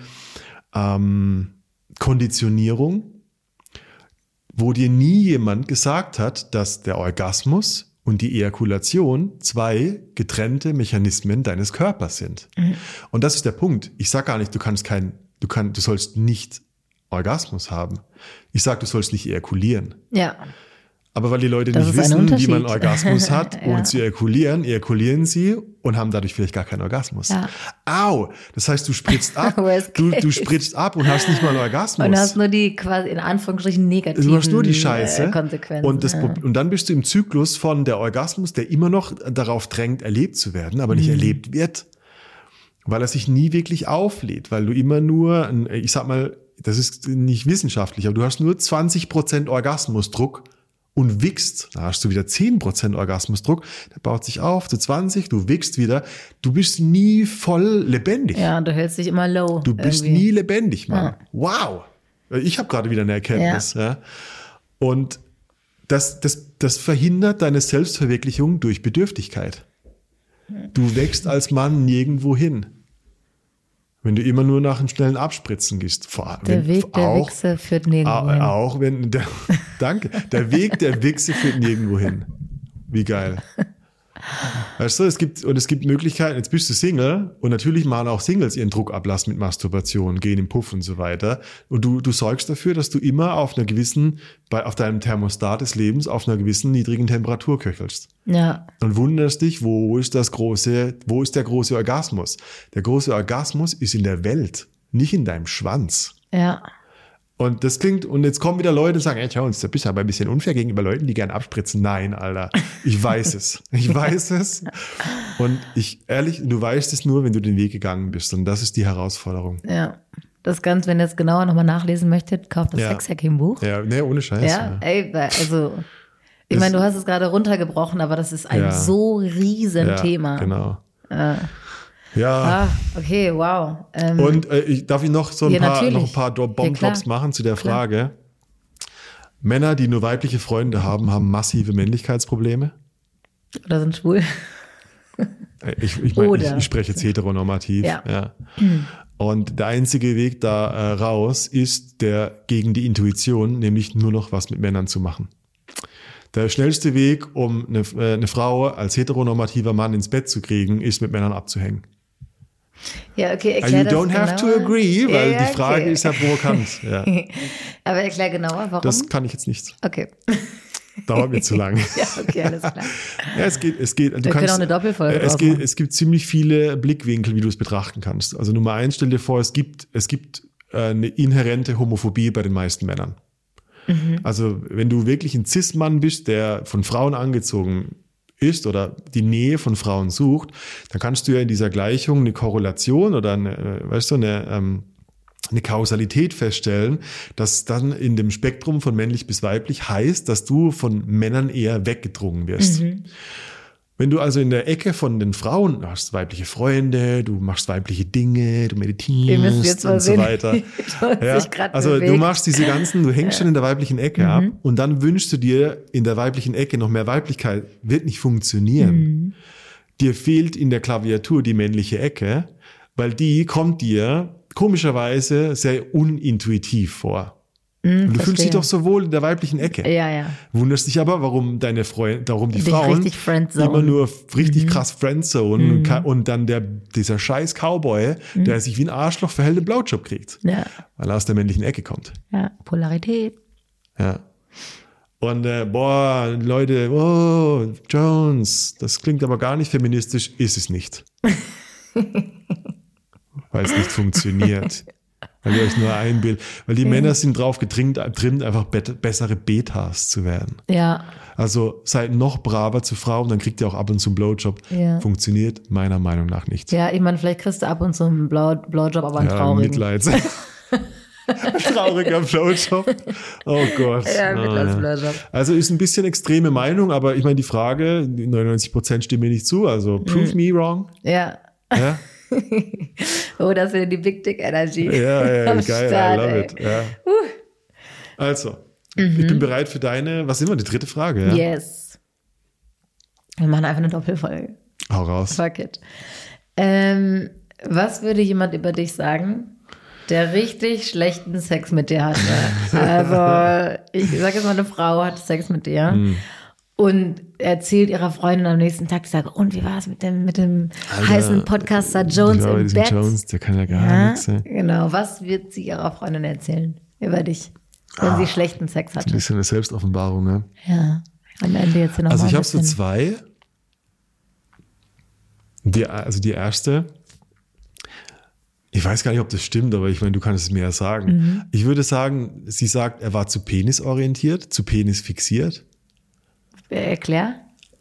Konditionierung, wo dir nie jemand gesagt hat, dass der Orgasmus und die Ejakulation zwei getrennte Mechanismen deines Körpers sind. Und das ist der Punkt. Ich sage gar nicht, du sollst nicht Orgasmus haben. Ich sage, du sollst nicht ejakulieren. Ja. Aber weil die Leute Das nicht ist ein wissen, wie Unterschied. man Orgasmus hat, ohne Ja. zu ejakulieren sie und haben dadurch vielleicht gar keinen Orgasmus. Ja. Au! Das heißt, du spritzt ab. Worst du case. spritzt ab und hast nicht mal einen Orgasmus. Und hast nur die quasi in Anführungsstrichen negativen Du hast nur die Scheiße. Konsequenzen. Und dann bist du im Zyklus von der Orgasmus, der immer noch darauf drängt, erlebt zu werden, aber nicht erlebt wird, weil er sich nie wirklich auflädt, weil du immer nur, ich sag mal, das ist nicht wissenschaftlich, aber du hast nur 20% Orgasmusdruck und wickst, da hast du wieder 10% Orgasmusdruck, der baut sich auf zu 20, du wickst wieder, du bist nie voll lebendig. Ja, du hältst dich immer low. Du bist irgendwie. nie lebendig, Mann. Ja. Wow. Ich habe gerade wieder eine Erkenntnis. Ja. Und das verhindert deine Selbstverwirklichung durch Bedürftigkeit. Du wächst als Mann nirgendwo hin. Wenn du immer nur nach einem schnellen Abspritzen gehst. Der Weg der Wichse führt nirgendwo hin. Auch wenn, danke, der Weg der Wichse führt nirgendwo hin. Wie geil. Weißt du, es gibt Möglichkeiten, jetzt bist du Single und natürlich machen auch Singles ihren Druckablass mit Masturbation, gehen im Puff und so weiter. Und du sorgst dafür, dass du immer auf deinem Thermostat des Lebens auf einer gewissen niedrigen Temperatur köchelst. Ja. Und wunderst dich, wo ist der große Orgasmus? Der große Orgasmus ist in der Welt, nicht in deinem Schwanz. Ja. Und das klingt, und jetzt kommen wieder Leute und sagen, hey Jones, da bist du aber ein bisschen unfair gegenüber Leuten, die gern abspritzen. Nein, Alter, ich weiß es. Ich weiß es. Und du weißt es nur, wenn du den Weg gegangen bist. Und das ist die Herausforderung. Ja. Das Ganze, wenn ihr es genauer nochmal nachlesen möchtet, kauft das Sexhacking-Buch. Ja, nee, ohne Scheiß. Ja, ey, also, ich meine, du hast es gerade runtergebrochen, aber das ist ein so riesen Thema. Genau. Ja. Okay, wow. Und darf ich noch ein paar Bomb-Drops machen zu der Frage? Männer, die nur weibliche Freunde haben massive Männlichkeitsprobleme. Oder sind schwul. Ich meine, ich spreche jetzt heteronormativ. Ja. Und der einzige Weg da raus ist der gegen die Intuition, nämlich nur noch was mit Männern zu machen. Der schnellste Weg, um eine Frau als heteronormativer Mann ins Bett zu kriegen, ist mit Männern abzuhängen. Ja, okay, erklär das You don't have to agree, weil die Frage ist ja provokant. Ja. Aber erklär genauer, warum? Das kann ich jetzt nicht. Okay. Dauert mir zu lang. Ja, okay, alles klar. Ja, es geht. Wir können auch eine Doppelfolge draus machen. Es gibt ziemlich viele Blickwinkel, wie du es betrachten kannst. Also Nummer 1, stell dir vor, es gibt eine inhärente Homophobie bei den meisten Männern. Also wenn du wirklich ein Cis-Mann bist, der von Frauen angezogen ist oder die Nähe von Frauen sucht, dann kannst du ja in dieser Gleichung eine Korrelation oder eine Kausalität feststellen, dass dann in dem Spektrum von männlich bis weiblich heißt, dass du von Männern eher weggedrungen wirst. Wenn du also in der Ecke von den Frauen hast weibliche Freunde, du machst weibliche Dinge, du meditierst und so weiter. Du machst diese ganzen, du hängst schon in der weiblichen Ecke ab und dann wünschst du dir in der weiblichen Ecke noch mehr Weiblichkeit. Wird nicht funktionieren. Dir fehlt in der Klaviatur die männliche Ecke, weil die kommt dir komischerweise sehr unintuitiv vor. Und du fühlst dich doch so wohl in der weiblichen Ecke. Ja. Wunderst dich aber, warum die Frauen immer nur richtig krass friendzonen und dann dieser scheiß Cowboy, der sich wie ein Arschloch verhält, einen Blowjob kriegt. Ja. Weil er aus der männlichen Ecke kommt. Ja, Polarität. Ja. Und Leute, Jones, das klingt aber gar nicht feministisch, ist es nicht. Weil es nicht funktioniert. Weil ihr euch nur einbildet. Weil die Männer sind drauf getrimmt, einfach bessere Betas zu werden. Ja. Also seid noch braver zu Frauen, dann kriegt ihr auch ab und zu einen Blowjob. Ja. Funktioniert meiner Meinung nach nicht. Ja, ich meine, vielleicht kriegst du ab und zu einen Blowjob, aber einen traurigen. Mitleid. Trauriger Blowjob. Oh Gott. Ja, Mitleidsblowjob. Also ist ein bisschen extreme Meinung, aber ich meine, die Frage, 99% stimmen mir nicht zu, also prove me wrong. Ja. Oh, das ist die Big Dick Energy. Ja, geil, Start, I love it. Ja. Also, ich bin bereit für was sind wir, die dritte Frage? Ja? Yes. Wir machen einfach eine Doppelfolge. Hau raus. Fuck it. Was würde jemand über dich sagen, der richtig schlechten Sex mit dir hatte? Also, ich sage jetzt mal, eine Frau hat Sex mit dir. Und erzählt ihrer Freundin am nächsten Tag, die sagt, und wie war es mit dem heißen Podcaster Jones im Bett? Jones, der kann ja gar nichts. Ja. Genau, was wird sie ihrer Freundin erzählen über dich, wenn sie schlechten Sex hatte? Ein bisschen eine Selbstoffenbarung, ne? Ja, am Ende jetzt hier noch Also mal ich habe so zwei. Die erste, ich weiß gar nicht, ob das stimmt, aber ich meine, du kannst es mir ja sagen. Ich würde sagen, sie sagt, er war zu penisorientiert, zu penis fixiert. Erklär.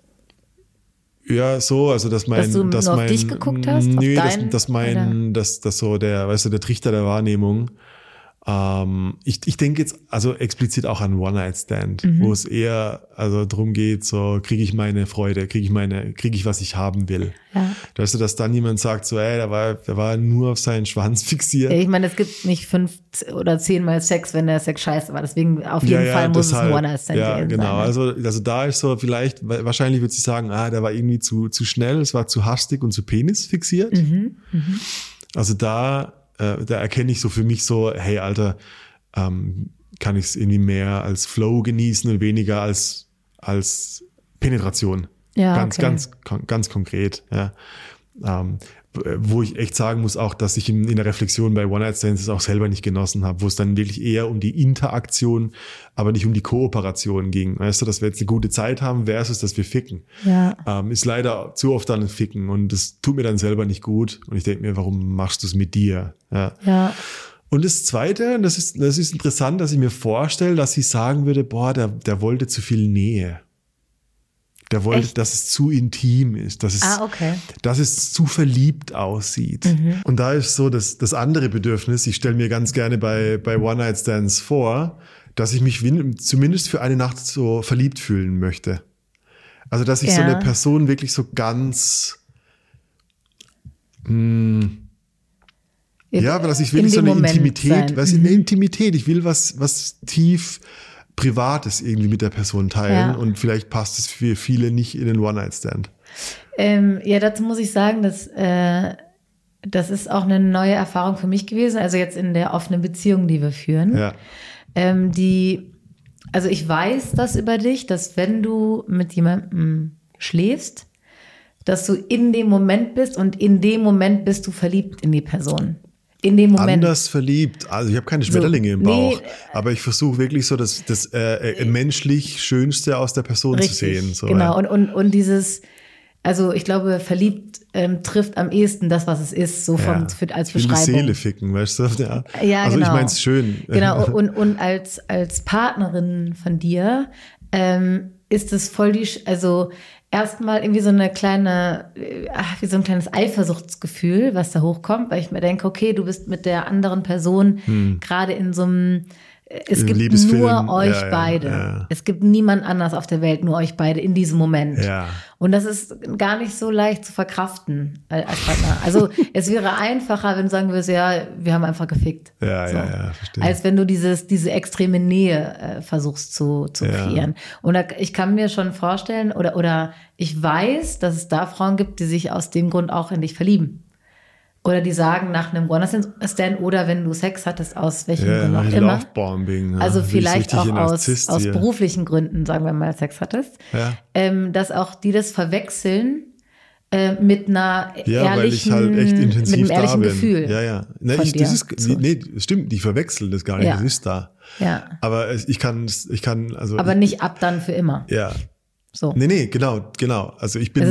Ja, so, also dass du nur auf dich geguckt hast? Nee, dass so der Trichter der Wahrnehmung. Ich denke jetzt also explizit auch an One-Night-Stand, wo es eher drum geht, so kriege ich meine Freude, kriege ich, was ich haben will. Ja. Weißt du, dass dann jemand sagt, so, der war nur auf seinen Schwanz fixiert. Ich meine, es gibt nicht 5 oder 10 Mal Sex, wenn der Sex scheiße war. Deswegen auf jeden Fall muss es ein One-Night-Stand sein. Ja, genau. Also da ist so wahrscheinlich wird sie sagen, der war irgendwie zu schnell, es war zu hastig und zu Penis fixiert. Also da erkenne ich so für mich so, hey Alter, kann ich es irgendwie mehr als Flow genießen und weniger als Penetration. Ja, ganz konkret. Ja. Wo ich echt sagen muss auch, dass ich in der Reflexion bei One-Night-Stands es auch selber nicht genossen habe, wo es dann wirklich eher um die Interaktion, aber nicht um die Kooperation ging. Weißt du, dass wir jetzt eine gute Zeit haben versus, dass wir ficken. Ja. Ist leider zu oft dann ein Ficken und das tut mir dann selber nicht gut und ich denke mir, warum machst du es mit dir? Ja. Und das Zweite, das ist interessant, dass ich mir vorstelle, dass sie sagen würde, boah, der wollte zu viel Nähe. Der wollte, Echt? dass es zu intim ist, dass es zu verliebt aussieht. Und da ist so das andere Bedürfnis, ich stelle mir ganz gerne bei One-Night-Stands vor, dass ich mich zumindest für eine Nacht so verliebt fühlen möchte. Also, dass ich so eine Person wirklich so ganz, aber dass ich wirklich so eine Intimität, eine Intimität, ich will was tief Privates irgendwie mit der Person teilen und vielleicht passt es für viele nicht in den One-Night-Stand. Dazu muss ich sagen, dass das ist auch eine neue Erfahrung für mich gewesen, also jetzt in der offenen Beziehung, die wir führen. Ja. Also ich weiß das über dich, dass wenn du mit jemandem schläfst, dass du in dem Moment bist und in dem Moment bist du verliebt in die Person. In dem Moment. Anders verliebt. Also ich habe keine Schmetterlinge im Bauch, aber ich versuche wirklich so das menschlich Schönste aus der Person zu sehen. So, genau, und dieses, also ich glaube, verliebt trifft am ehesten das, was es ist, so als Beschreibung. Ich will die Seele ficken, weißt du? Ja, also genau. Ich meine es schön. Genau, und als Partnerin von dir ist es voll also erstmal irgendwie so eine kleine, wie so ein kleines Eifersuchtsgefühl, was da hochkommt, weil ich mir denke, okay, du bist mit der anderen Person gerade in so einem, es gibt nur euch beide. Ja. Es gibt niemand anders auf der Welt, nur euch beide in diesem Moment. Ja. Und das ist gar nicht so leicht zu verkraften als Partner. Also es wäre einfacher, wenn du sagen würdest, ja, wir haben einfach gefickt. Ja, verstehe. Als wenn du diese extreme Nähe versuchst zu kreieren. Und ich kann mir schon vorstellen, oder ich weiß, dass es da Frauen gibt, die sich aus dem Grund auch in dich verlieben. Oder die sagen nach einem One-Night-Stand oder wenn du Sex hattest, aus welchen Gründen auch immer. Lovebombing. Also vielleicht auch aus beruflichen Gründen, sagen wir mal, Sex hattest. Ja. Dass auch die das verwechseln mit einer ehrlichen, weil ich halt echt intensiv mit einem ehrlichen da bin. Gefühl. Ja. Das stimmt, die verwechseln das gar nicht, das ist da. Ja. Aber ich kann, also. Aber nicht ab dann für immer. Ja. So. Nee, genau. Also ich bin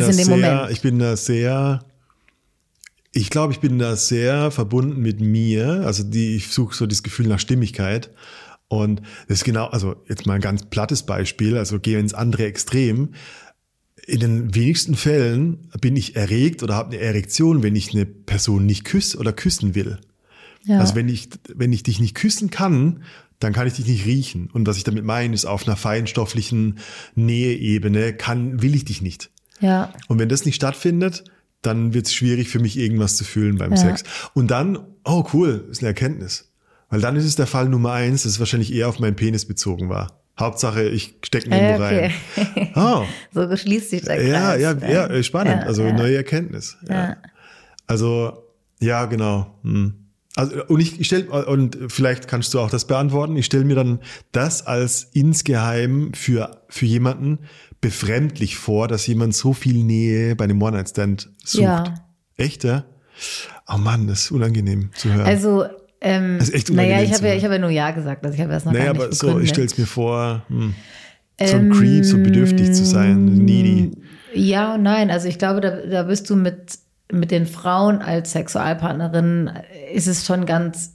ich glaube, ich bin da sehr verbunden mit mir. Also ich suche so das Gefühl nach Stimmigkeit. Und das ist genau, also jetzt mal ein ganz plattes Beispiel, also gehe ins andere Extrem. In den wenigsten Fällen bin ich erregt oder habe eine Erektion, wenn ich eine Person nicht küsse oder küssen will. Ja. Also wenn ich dich nicht küssen kann, dann kann ich dich nicht riechen. Und was ich damit meine, ist auf einer feinstofflichen Näheebene will ich dich nicht. Ja. Und wenn das nicht stattfindet, dann wird es schwierig für mich, irgendwas zu fühlen beim Sex. Und dann, oh cool, ist eine Erkenntnis. Weil dann ist es der Fall Nummer 1, dass es wahrscheinlich eher auf meinen Penis bezogen war. Hauptsache, ich stecke ihn irgendwo rein. Oh. So geschließt sich der Kreis. Ja, spannend. Neue Erkenntnis. Ja. Also, ja, genau. Also, und vielleicht kannst du auch das beantworten. Ich stelle mir dann das als insgeheim für jemanden befremdlich vor, dass jemand so viel Nähe bei einem One-Night-Stand sucht. Ja. Echt, ja? Oh Mann, das ist unangenehm zu hören. Also, das ist echt unangenehm ich habe ja nur Ja gesagt, also ich habe das noch gar nicht begründet. So, ich stelle es mir vor, so ein Creep, so bedürftig zu sein, needy. Ja und nein, also ich glaube, da bist du mit den Frauen als Sexualpartnerin, ist es schon ganz,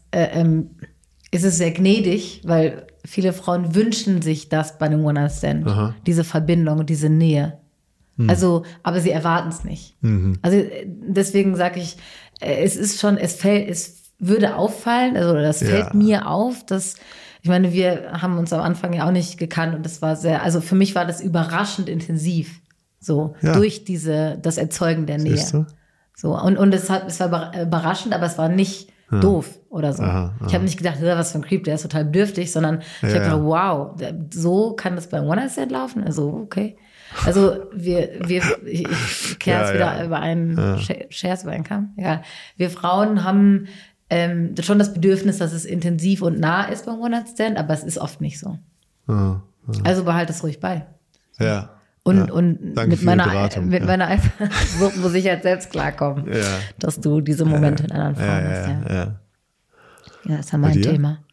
ist es sehr gnädig, weil viele Frauen wünschen sich das bei einem One-Night-Stand, diese Verbindung, diese Nähe. Also, aber sie erwarten es nicht. Also deswegen sage ich, es würde auffallen, also das fällt mir auf, dass, ich meine, wir haben uns am Anfang ja auch nicht gekannt und das war also für mich war das überraschend intensiv, so durch das Erzeugen der Nähe. So, und es war überraschend, aber es war nicht doof oder so. Ich habe nicht gedacht, was für ein Creep, der ist total bedürftig, sondern ich habe gedacht, wow, so kann das beim One-Night-Stand laufen? Also, okay. Also ich kehre es wieder über einen Scherz über einen Kamm. Egal. Wir Frauen haben schon das Bedürfnis, dass es intensiv und nah ist beim One-Night-Stand, aber es ist oft nicht so. Also behalte es ruhig bei. Ja. Und mit meiner Eifersucht muss ich halt selbst klarkommen, dass du diese Momente in anderen Frauen hast. Ja, das ist ja mein Thema.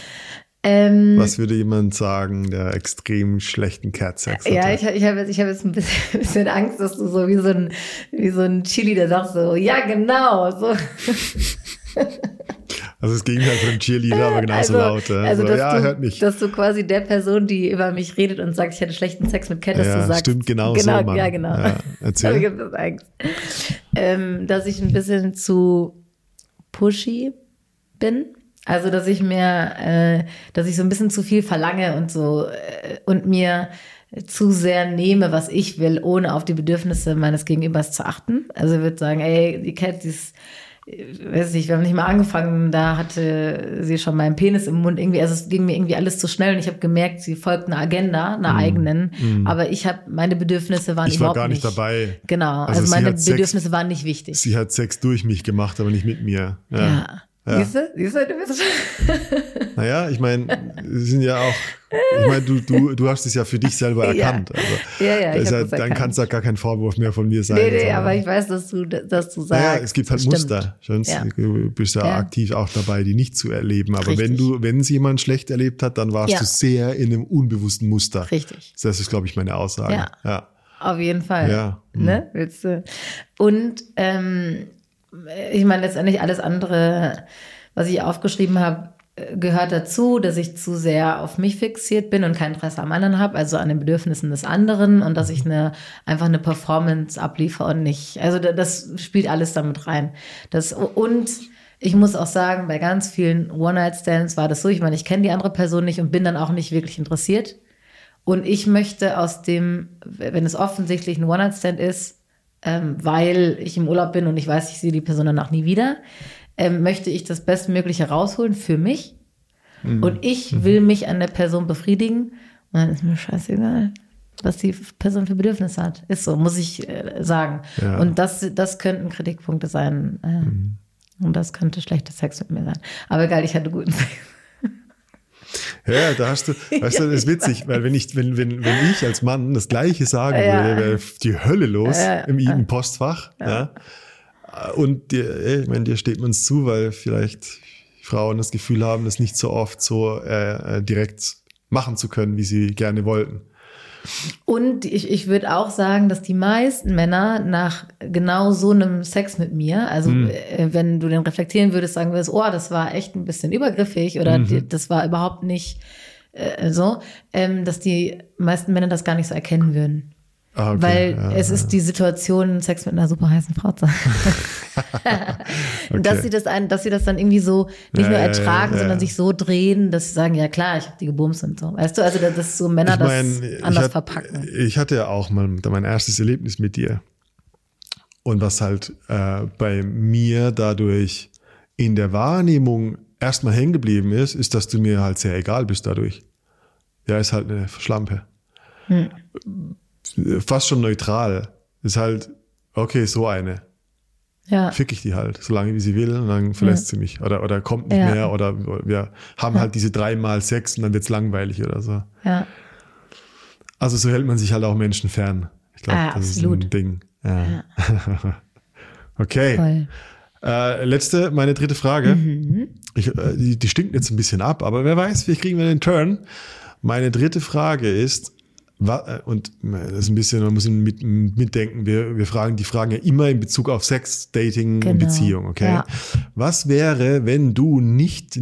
Was würde jemand sagen, der extrem schlechten Cat-Sex hat? Ja, ich hab jetzt ein bisschen Angst, dass du so wie so ein Chili, der sagt so, ja genau, so. Also das Gegenteil von Cheerleader, aber genauso laut. Also so, hört mich. Dass du quasi der Person, die über mich redet und sagt, ich hatte schlechten Sex mit Cat, dass du sagst. Stimmt, genau so, Mann. Ja, genau. Ja, erzähl. Dass ich ein bisschen zu pushy bin. Also, dass ich so ein bisschen zu viel verlange und so und mir zu sehr nehme, was ich will, ohne auf die Bedürfnisse meines Gegenübers zu achten. Also ich würde sagen, ey, die Cat, die ist, weiß nicht, wir haben nicht mal angefangen, da hatte sie schon meinen Penis im Mund irgendwie, also es ging mir irgendwie alles zu schnell und ich habe gemerkt, sie folgt einer Agenda, einer eigenen, aber meine Bedürfnisse waren ich überhaupt war gar nicht nicht dabei. Genau, also meine Bedürfnisse waren nicht wichtig. Sie hat Sex durch mich gemacht, aber nicht mit mir. Ja. Siehst du, du bist Naja, ich meine, du hast es ja für dich selber erkannt. Also, dann kann es ja gar kein Vorwurf mehr von mir sein. Nee, aber ich weiß, dass du sagst. Naja, es gibt halt Muster. Du bist ja aktiv auch dabei, die nicht zu erleben. Aber wenn es jemand schlecht erlebt hat, dann warst du sehr in einem unbewussten Muster. Richtig. Das ist, glaube ich, meine Aussage. Ja. Auf jeden Fall. Ja. Ne? Willst du? Und ich meine, letztendlich alles andere, was ich aufgeschrieben habe, gehört dazu, dass ich zu sehr auf mich fixiert bin und kein Interesse am anderen habe, also an den Bedürfnissen des anderen und dass ich einfach eine Performance abliefere und nicht, also das spielt alles damit rein. Und ich muss auch sagen, bei ganz vielen One-Night-Stands war das so, ich meine, ich kenne die andere Person nicht und bin dann auch nicht wirklich interessiert und ich möchte aus dem, wenn es offensichtlich ein One-Night-Stand ist, weil ich im Urlaub bin und ich weiß, ich sehe die Person danach nie wieder, möchte ich das Bestmögliche rausholen für mich. Und ich will mich an der Person befriedigen. Und dann ist mir scheißegal, was die Person für Bedürfnisse hat. Ist so, muss ich sagen. Ja. Und das könnten Kritikpunkte sein. Und das könnte schlechter Sex mit mir sein. Aber egal, ich hatte guten Sex. Ja, da hast du, weißt du, das ist witzig, weil wenn ich als Mann das Gleiche sagen würde, wäre die Hölle los im Postfach. Ja. Und dir steht man es zu, weil vielleicht Frauen das Gefühl haben, das nicht so oft so direkt machen zu können, wie sie gerne wollten. Und ich würde auch sagen, dass die meisten Männer nach genau so einem Sex mit mir, also wenn du den reflektieren würdest, sagen würdest, oh, das war echt ein bisschen übergriffig oder das war überhaupt nicht so, dass die meisten Männer das gar nicht so erkennen würden. Okay, weil es ist die Situation, Sex mit einer super heißen Frau zu haben. Und dass sie das dann irgendwie so nicht nur ertragen, sondern sich so drehen, dass sie sagen, ja klar, ich habe die gebumst und so. Weißt du, also dass so Männer anders verpacken. Ich hatte ja auch mal mein erstes Erlebnis mit dir. Und was halt bei mir dadurch in der Wahrnehmung erstmal hängen geblieben ist, dass du mir halt sehr egal bist dadurch. Ja, ist halt eine Schlampe. Fast schon neutral. Ist halt, okay, so eine. Ja. Fick ich die halt, solange wie sie will und dann verlässt sie mich. Oder kommt nicht mehr oder wir haben halt diese 3x Sex und dann wird's langweilig oder so. Ja. Also so hält man sich halt auch Menschen fern. Ich glaube, das absolut. Ist ein Ding. Ja. Okay. Meine dritte Frage. Die stinkt jetzt ein bisschen ab, aber wer weiß, vielleicht kriegen wir den Turn. Meine dritte Frage ist, und das ist ein bisschen, man muss mitdenken, wir fragen die Fragen ja immer in Bezug auf Sex, Dating und Beziehung, okay? Ja. Was wäre, wenn du nicht,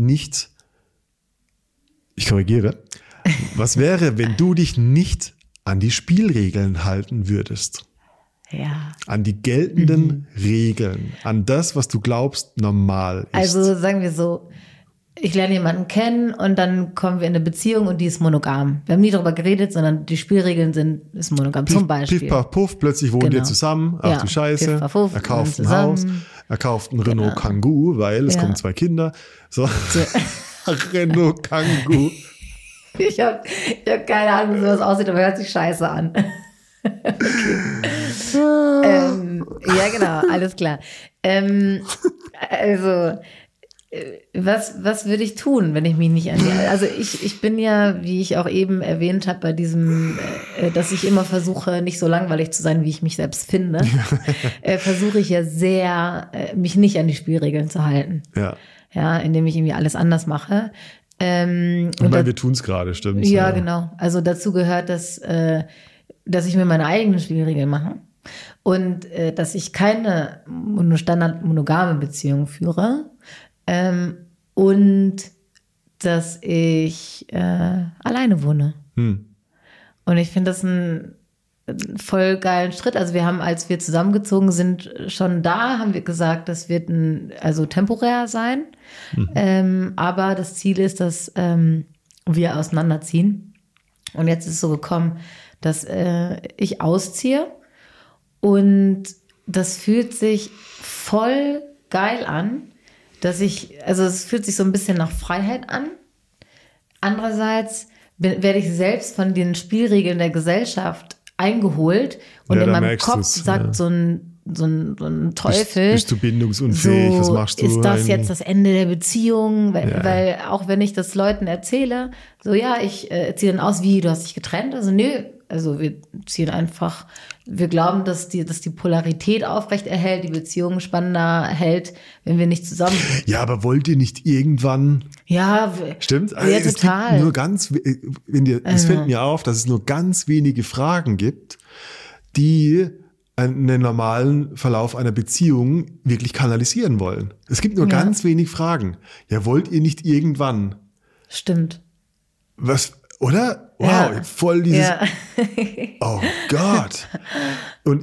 ich korrigiere, was wäre, wenn du dich nicht an die Spielregeln halten würdest? Ja. An die geltenden Regeln, an das, was du glaubst, normal ist. Also sagen wir so, ich lerne jemanden kennen und dann kommen wir in eine Beziehung und die ist monogam. Wir haben nie darüber geredet, sondern die Spielregeln ist monogam. Zum Beispiel. Piff, paff, puff, plötzlich wohnen die zusammen. Ach du Scheiße. Piff, paff, puff, er kauft ein Haus. Er kauft ein Renault Kangoo, weil es kommen 2 Kinder. So. Renault Kangoo. Ich hab keine Ahnung, wie sowas aussieht, aber hört sich scheiße an. Ja, genau, alles klar. Also, was würde ich tun, wenn ich mich nicht an die... Also ich bin ja, wie ich auch eben erwähnt habe, bei diesem, dass ich immer versuche, nicht so langweilig zu sein, wie ich mich selbst finde, versuche ich ja sehr, mich nicht an die Spielregeln zu halten. Ja, indem ich irgendwie alles anders mache. Wir tun es gerade, stimmt. Ja, genau. Also dazu gehört, dass ich mir meine eigenen Spielregeln mache und dass ich keine standard-monogame Beziehung führe. und dass ich alleine wohne. Und ich finde das einen voll geilen Schritt. Also wir haben, als wir zusammengezogen sind, schon da haben wir gesagt, das wird also temporär sein. Aber das Ziel ist, dass wir auseinanderziehen. Und jetzt ist es so gekommen, dass ich ausziehe. Und das fühlt sich voll geil an, also es fühlt sich so ein bisschen nach Freiheit an. Andererseits werde ich selbst von den Spielregeln der Gesellschaft eingeholt und in meinem Kopf sagt so ein Teufel. Bist du bindungsunfähig? So, was machst du? Ist das jetzt das Ende der Beziehung? Weil auch wenn ich das Leuten erzähle, so ja, ich ziehe dann aus, wie, du hast dich getrennt? Also nö, also wir ziehen einfach, wir glauben, dass die Polarität aufrecht erhält, die Beziehung spannender hält, wenn wir nicht zusammen. Ja, aber wollt ihr nicht irgendwann? Ja, stimmt. Ja, es total. Gibt es fällt mir auf, dass es nur ganz wenige Fragen gibt, die einen normalen Verlauf einer Beziehung wirklich kanalisieren wollen. Es gibt nur ganz wenig Fragen. Ja, wollt ihr nicht irgendwann? Stimmt. Was, oder? Wow, voll dieses, oh Gott. Und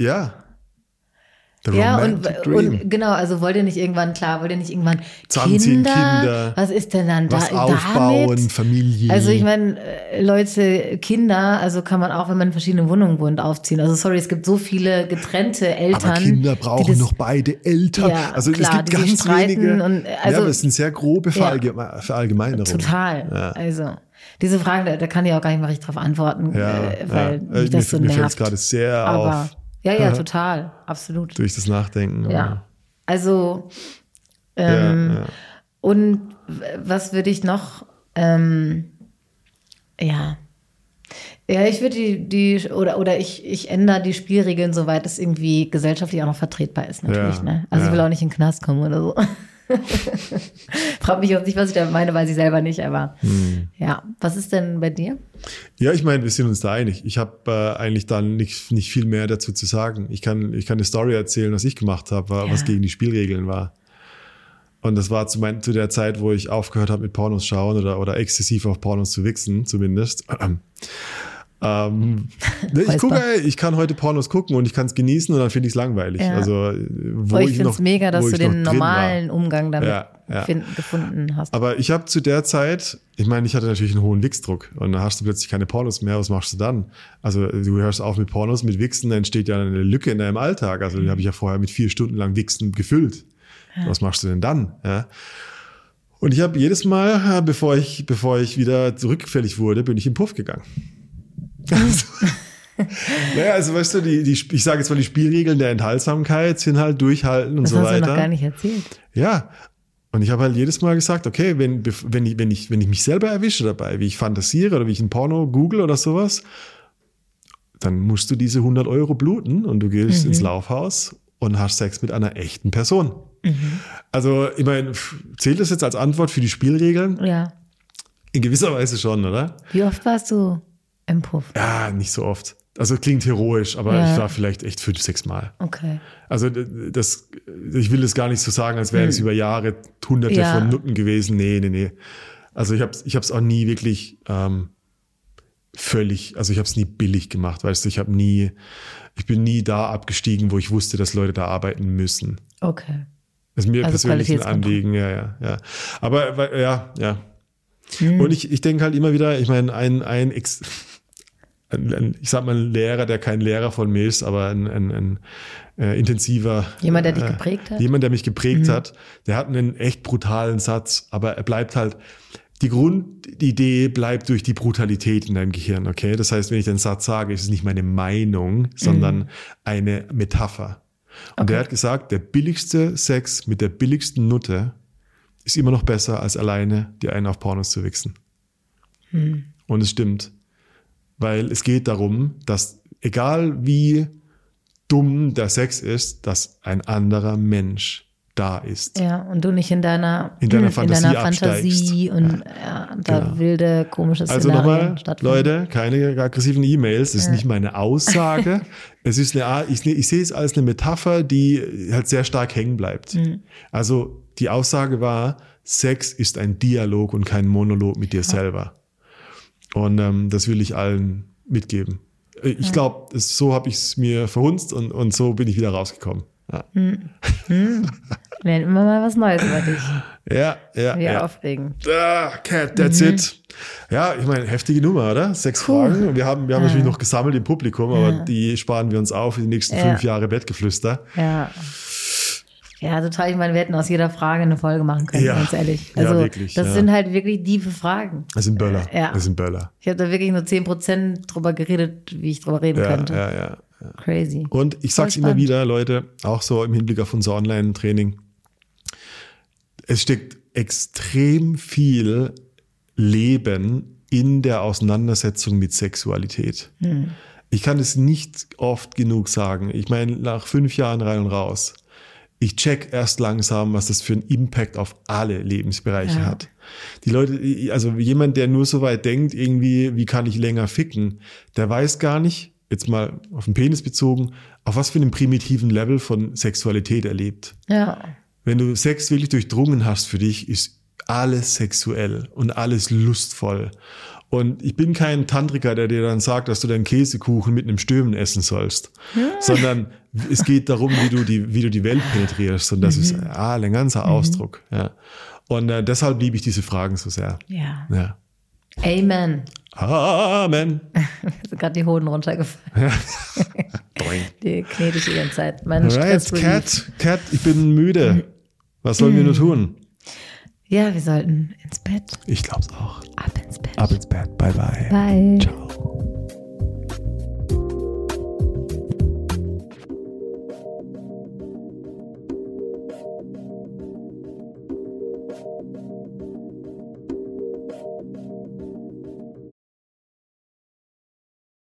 und genau, also wollt ihr nicht irgendwann zusammenziehen, Kinder, was ist denn dann was aufbauen, damit? Familie. Also ich meine, Leute, Kinder, also kann man auch, wenn man in verschiedenen Wohnungen wohnt, aufziehen. Also sorry, es gibt so viele getrennte Eltern. Aber Kinder brauchen noch beide Eltern. Ja, also klar, es gibt ganz wenige. Und, aber es sind sehr grobe Verallgemeinerungen. Total. Ja. Also diese Fragen, da kann ich auch gar nicht mal richtig drauf antworten, weil mich das so nervt. Mir fällt es gerade sehr auf. Ja, total, absolut. Durch das Nachdenken. Ja, also und was würde ich noch, ich würde ich ändere die Spielregeln, soweit es irgendwie gesellschaftlich auch noch vertretbar ist, natürlich. Ne? Also ich will auch nicht in den Knast kommen oder so. Frag mich auch nicht, was ich da meine, weiß ich selber nicht, aber was ist denn bei dir? Ja, ich meine, wir sind uns da einig. Ich habe eigentlich dann nicht viel mehr dazu zu sagen. Ich kann eine Story erzählen, was ich gemacht habe, was gegen die Spielregeln war. Und das war zu der Zeit, wo ich aufgehört habe mit Pornos schauen oder exzessiv auf Pornos zu wichsen, zumindest. Ich kann heute Pornos gucken und ich kann es genießen und dann finde ich es langweilig. Ja. Also, ich finde es mega, dass du den normalen Umgang damit gefunden hast. Aber ich habe zu der Zeit, ich meine, ich hatte natürlich einen hohen Wichsdruck und dann hast du plötzlich keine Pornos mehr. Was machst du dann? Also du hörst auf mit Pornos, mit Wichsen, dann entsteht ja eine Lücke in deinem Alltag. Also die habe ich ja vorher mit 4 Stunden lang Wichsen gefüllt. Ja. Was machst du denn dann? Ja. Und ich habe jedes Mal, bevor ich wieder rückfällig wurde, bin ich in den Puff gegangen. Also weißt du, ich sage jetzt mal, die Spielregeln der Enthaltsamkeit sind halt durchhalten und so weiter. Das hast du noch gar nicht erzählt. Ja, und ich habe halt jedes Mal gesagt, okay, wenn ich mich selber erwische dabei, wie ich fantasiere oder wie ich ein Porno google oder sowas, dann musst du diese 100 € bluten und du gehst ins Laufhaus und hast Sex mit einer echten Person. Also ich meine, zählt das jetzt als Antwort für die Spielregeln? Ja. In gewisser Weise schon, oder? Wie oft warst du im Puff? Ja, nicht so oft. Also klingt heroisch, aber ich war vielleicht echt 5-6 Mal. Okay. Also ich will das gar nicht so sagen, als wären es über Jahre Hunderte von Nutten gewesen. Nee. Also ich hab's auch nie wirklich ich habe es nie billig gemacht, weißt du, ich bin nie da abgestiegen, wo ich wusste, dass Leute da arbeiten müssen. Okay. Das ist mir persönlich ein Anliegen, ja. Aber ja. Und ich denke halt immer wieder, ich meine, ich sag mal, ein Lehrer, der kein Lehrer von mir ist, aber ein intensiver. Jemand, der dich geprägt hat? Jemand, der mich geprägt hat, der hat einen echt brutalen Satz, aber er bleibt halt, die Grundidee bleibt durch die Brutalität in deinem Gehirn, okay? Das heißt, wenn ich den Satz sage, ist es nicht meine Meinung, sondern eine Metapher. Und der hat gesagt, der billigste Sex mit der billigsten Nutte ist immer noch besser, als alleine die einen auf Pornos zu wichsen. Und es stimmt. Weil es geht darum, dass egal wie dumm der Sex ist, dass ein anderer Mensch da ist. Ja, und du nicht in deiner Fantasie und wilde, komische Szenarien also nochmal, Leute, keine aggressiven E-Mails, das ist nicht meine Aussage. Es ist ich sehe es als eine Metapher, die halt sehr stark hängen bleibt. Also die Aussage war, Sex ist ein Dialog und kein Monolog mit dir selber. Und das will ich allen mitgeben. Ich glaube, so habe ich es mir verhunzt und so bin ich wieder rausgekommen. Ja. Lernen immer mal was Neues über dich. Ja. Aufregend. Cat, that's it. Ja, ich meine, heftige Nummer, oder? 6 Fragen. Wir haben natürlich noch gesammelt im Publikum, aber die sparen wir uns auf für die nächsten 5 Jahre Bettgeflüster. Ja, total. Ich meine, wir hätten aus jeder Frage eine Folge machen können, ganz ehrlich. Also, wirklich. Das sind halt wirklich tiefe Fragen. Das sind Böller. Das sind Böller. Ich habe da wirklich nur 10% drüber geredet, wie ich drüber reden könnte. Ja. Crazy. Und ich sag's immer wieder, Leute, auch so im Hinblick auf unser Online-Training. Es steckt extrem viel Leben in der Auseinandersetzung mit Sexualität. Ich kann es nicht oft genug sagen. Ich meine, nach 5 Jahren rein und raus. Ich check erst langsam, was das für einen Impact auf alle Lebensbereiche hat. Die Leute, also jemand, der nur so weit denkt, irgendwie, wie kann ich länger ficken, der weiß gar nicht, jetzt mal auf den Penis bezogen, auf was für einem primitiven Level von Sexualität er lebt. Ja. Wenn du Sex wirklich durchdrungen hast für dich, ist alles sexuell und alles lustvoll. Und ich bin kein Tantriker, der dir dann sagt, dass du deinen Käsekuchen mit einem Stömen essen sollst, sondern es geht darum, wie du die Welt penetrierst. Und das ist ein ganzer Ausdruck. Ja. Und deshalb liebe ich diese Fragen so sehr. Ja. Amen. Amen. Sind gerade die Hoden runtergefallen. Die knete ich die ganze Zeit. Cat, ich bin müde. Was sollen wir nur tun? Ja, wir sollten ins Bett. Ich glaub's auch. Ab ins Bett. Ab ins Bett. Bye, bye. Bye. Ciao.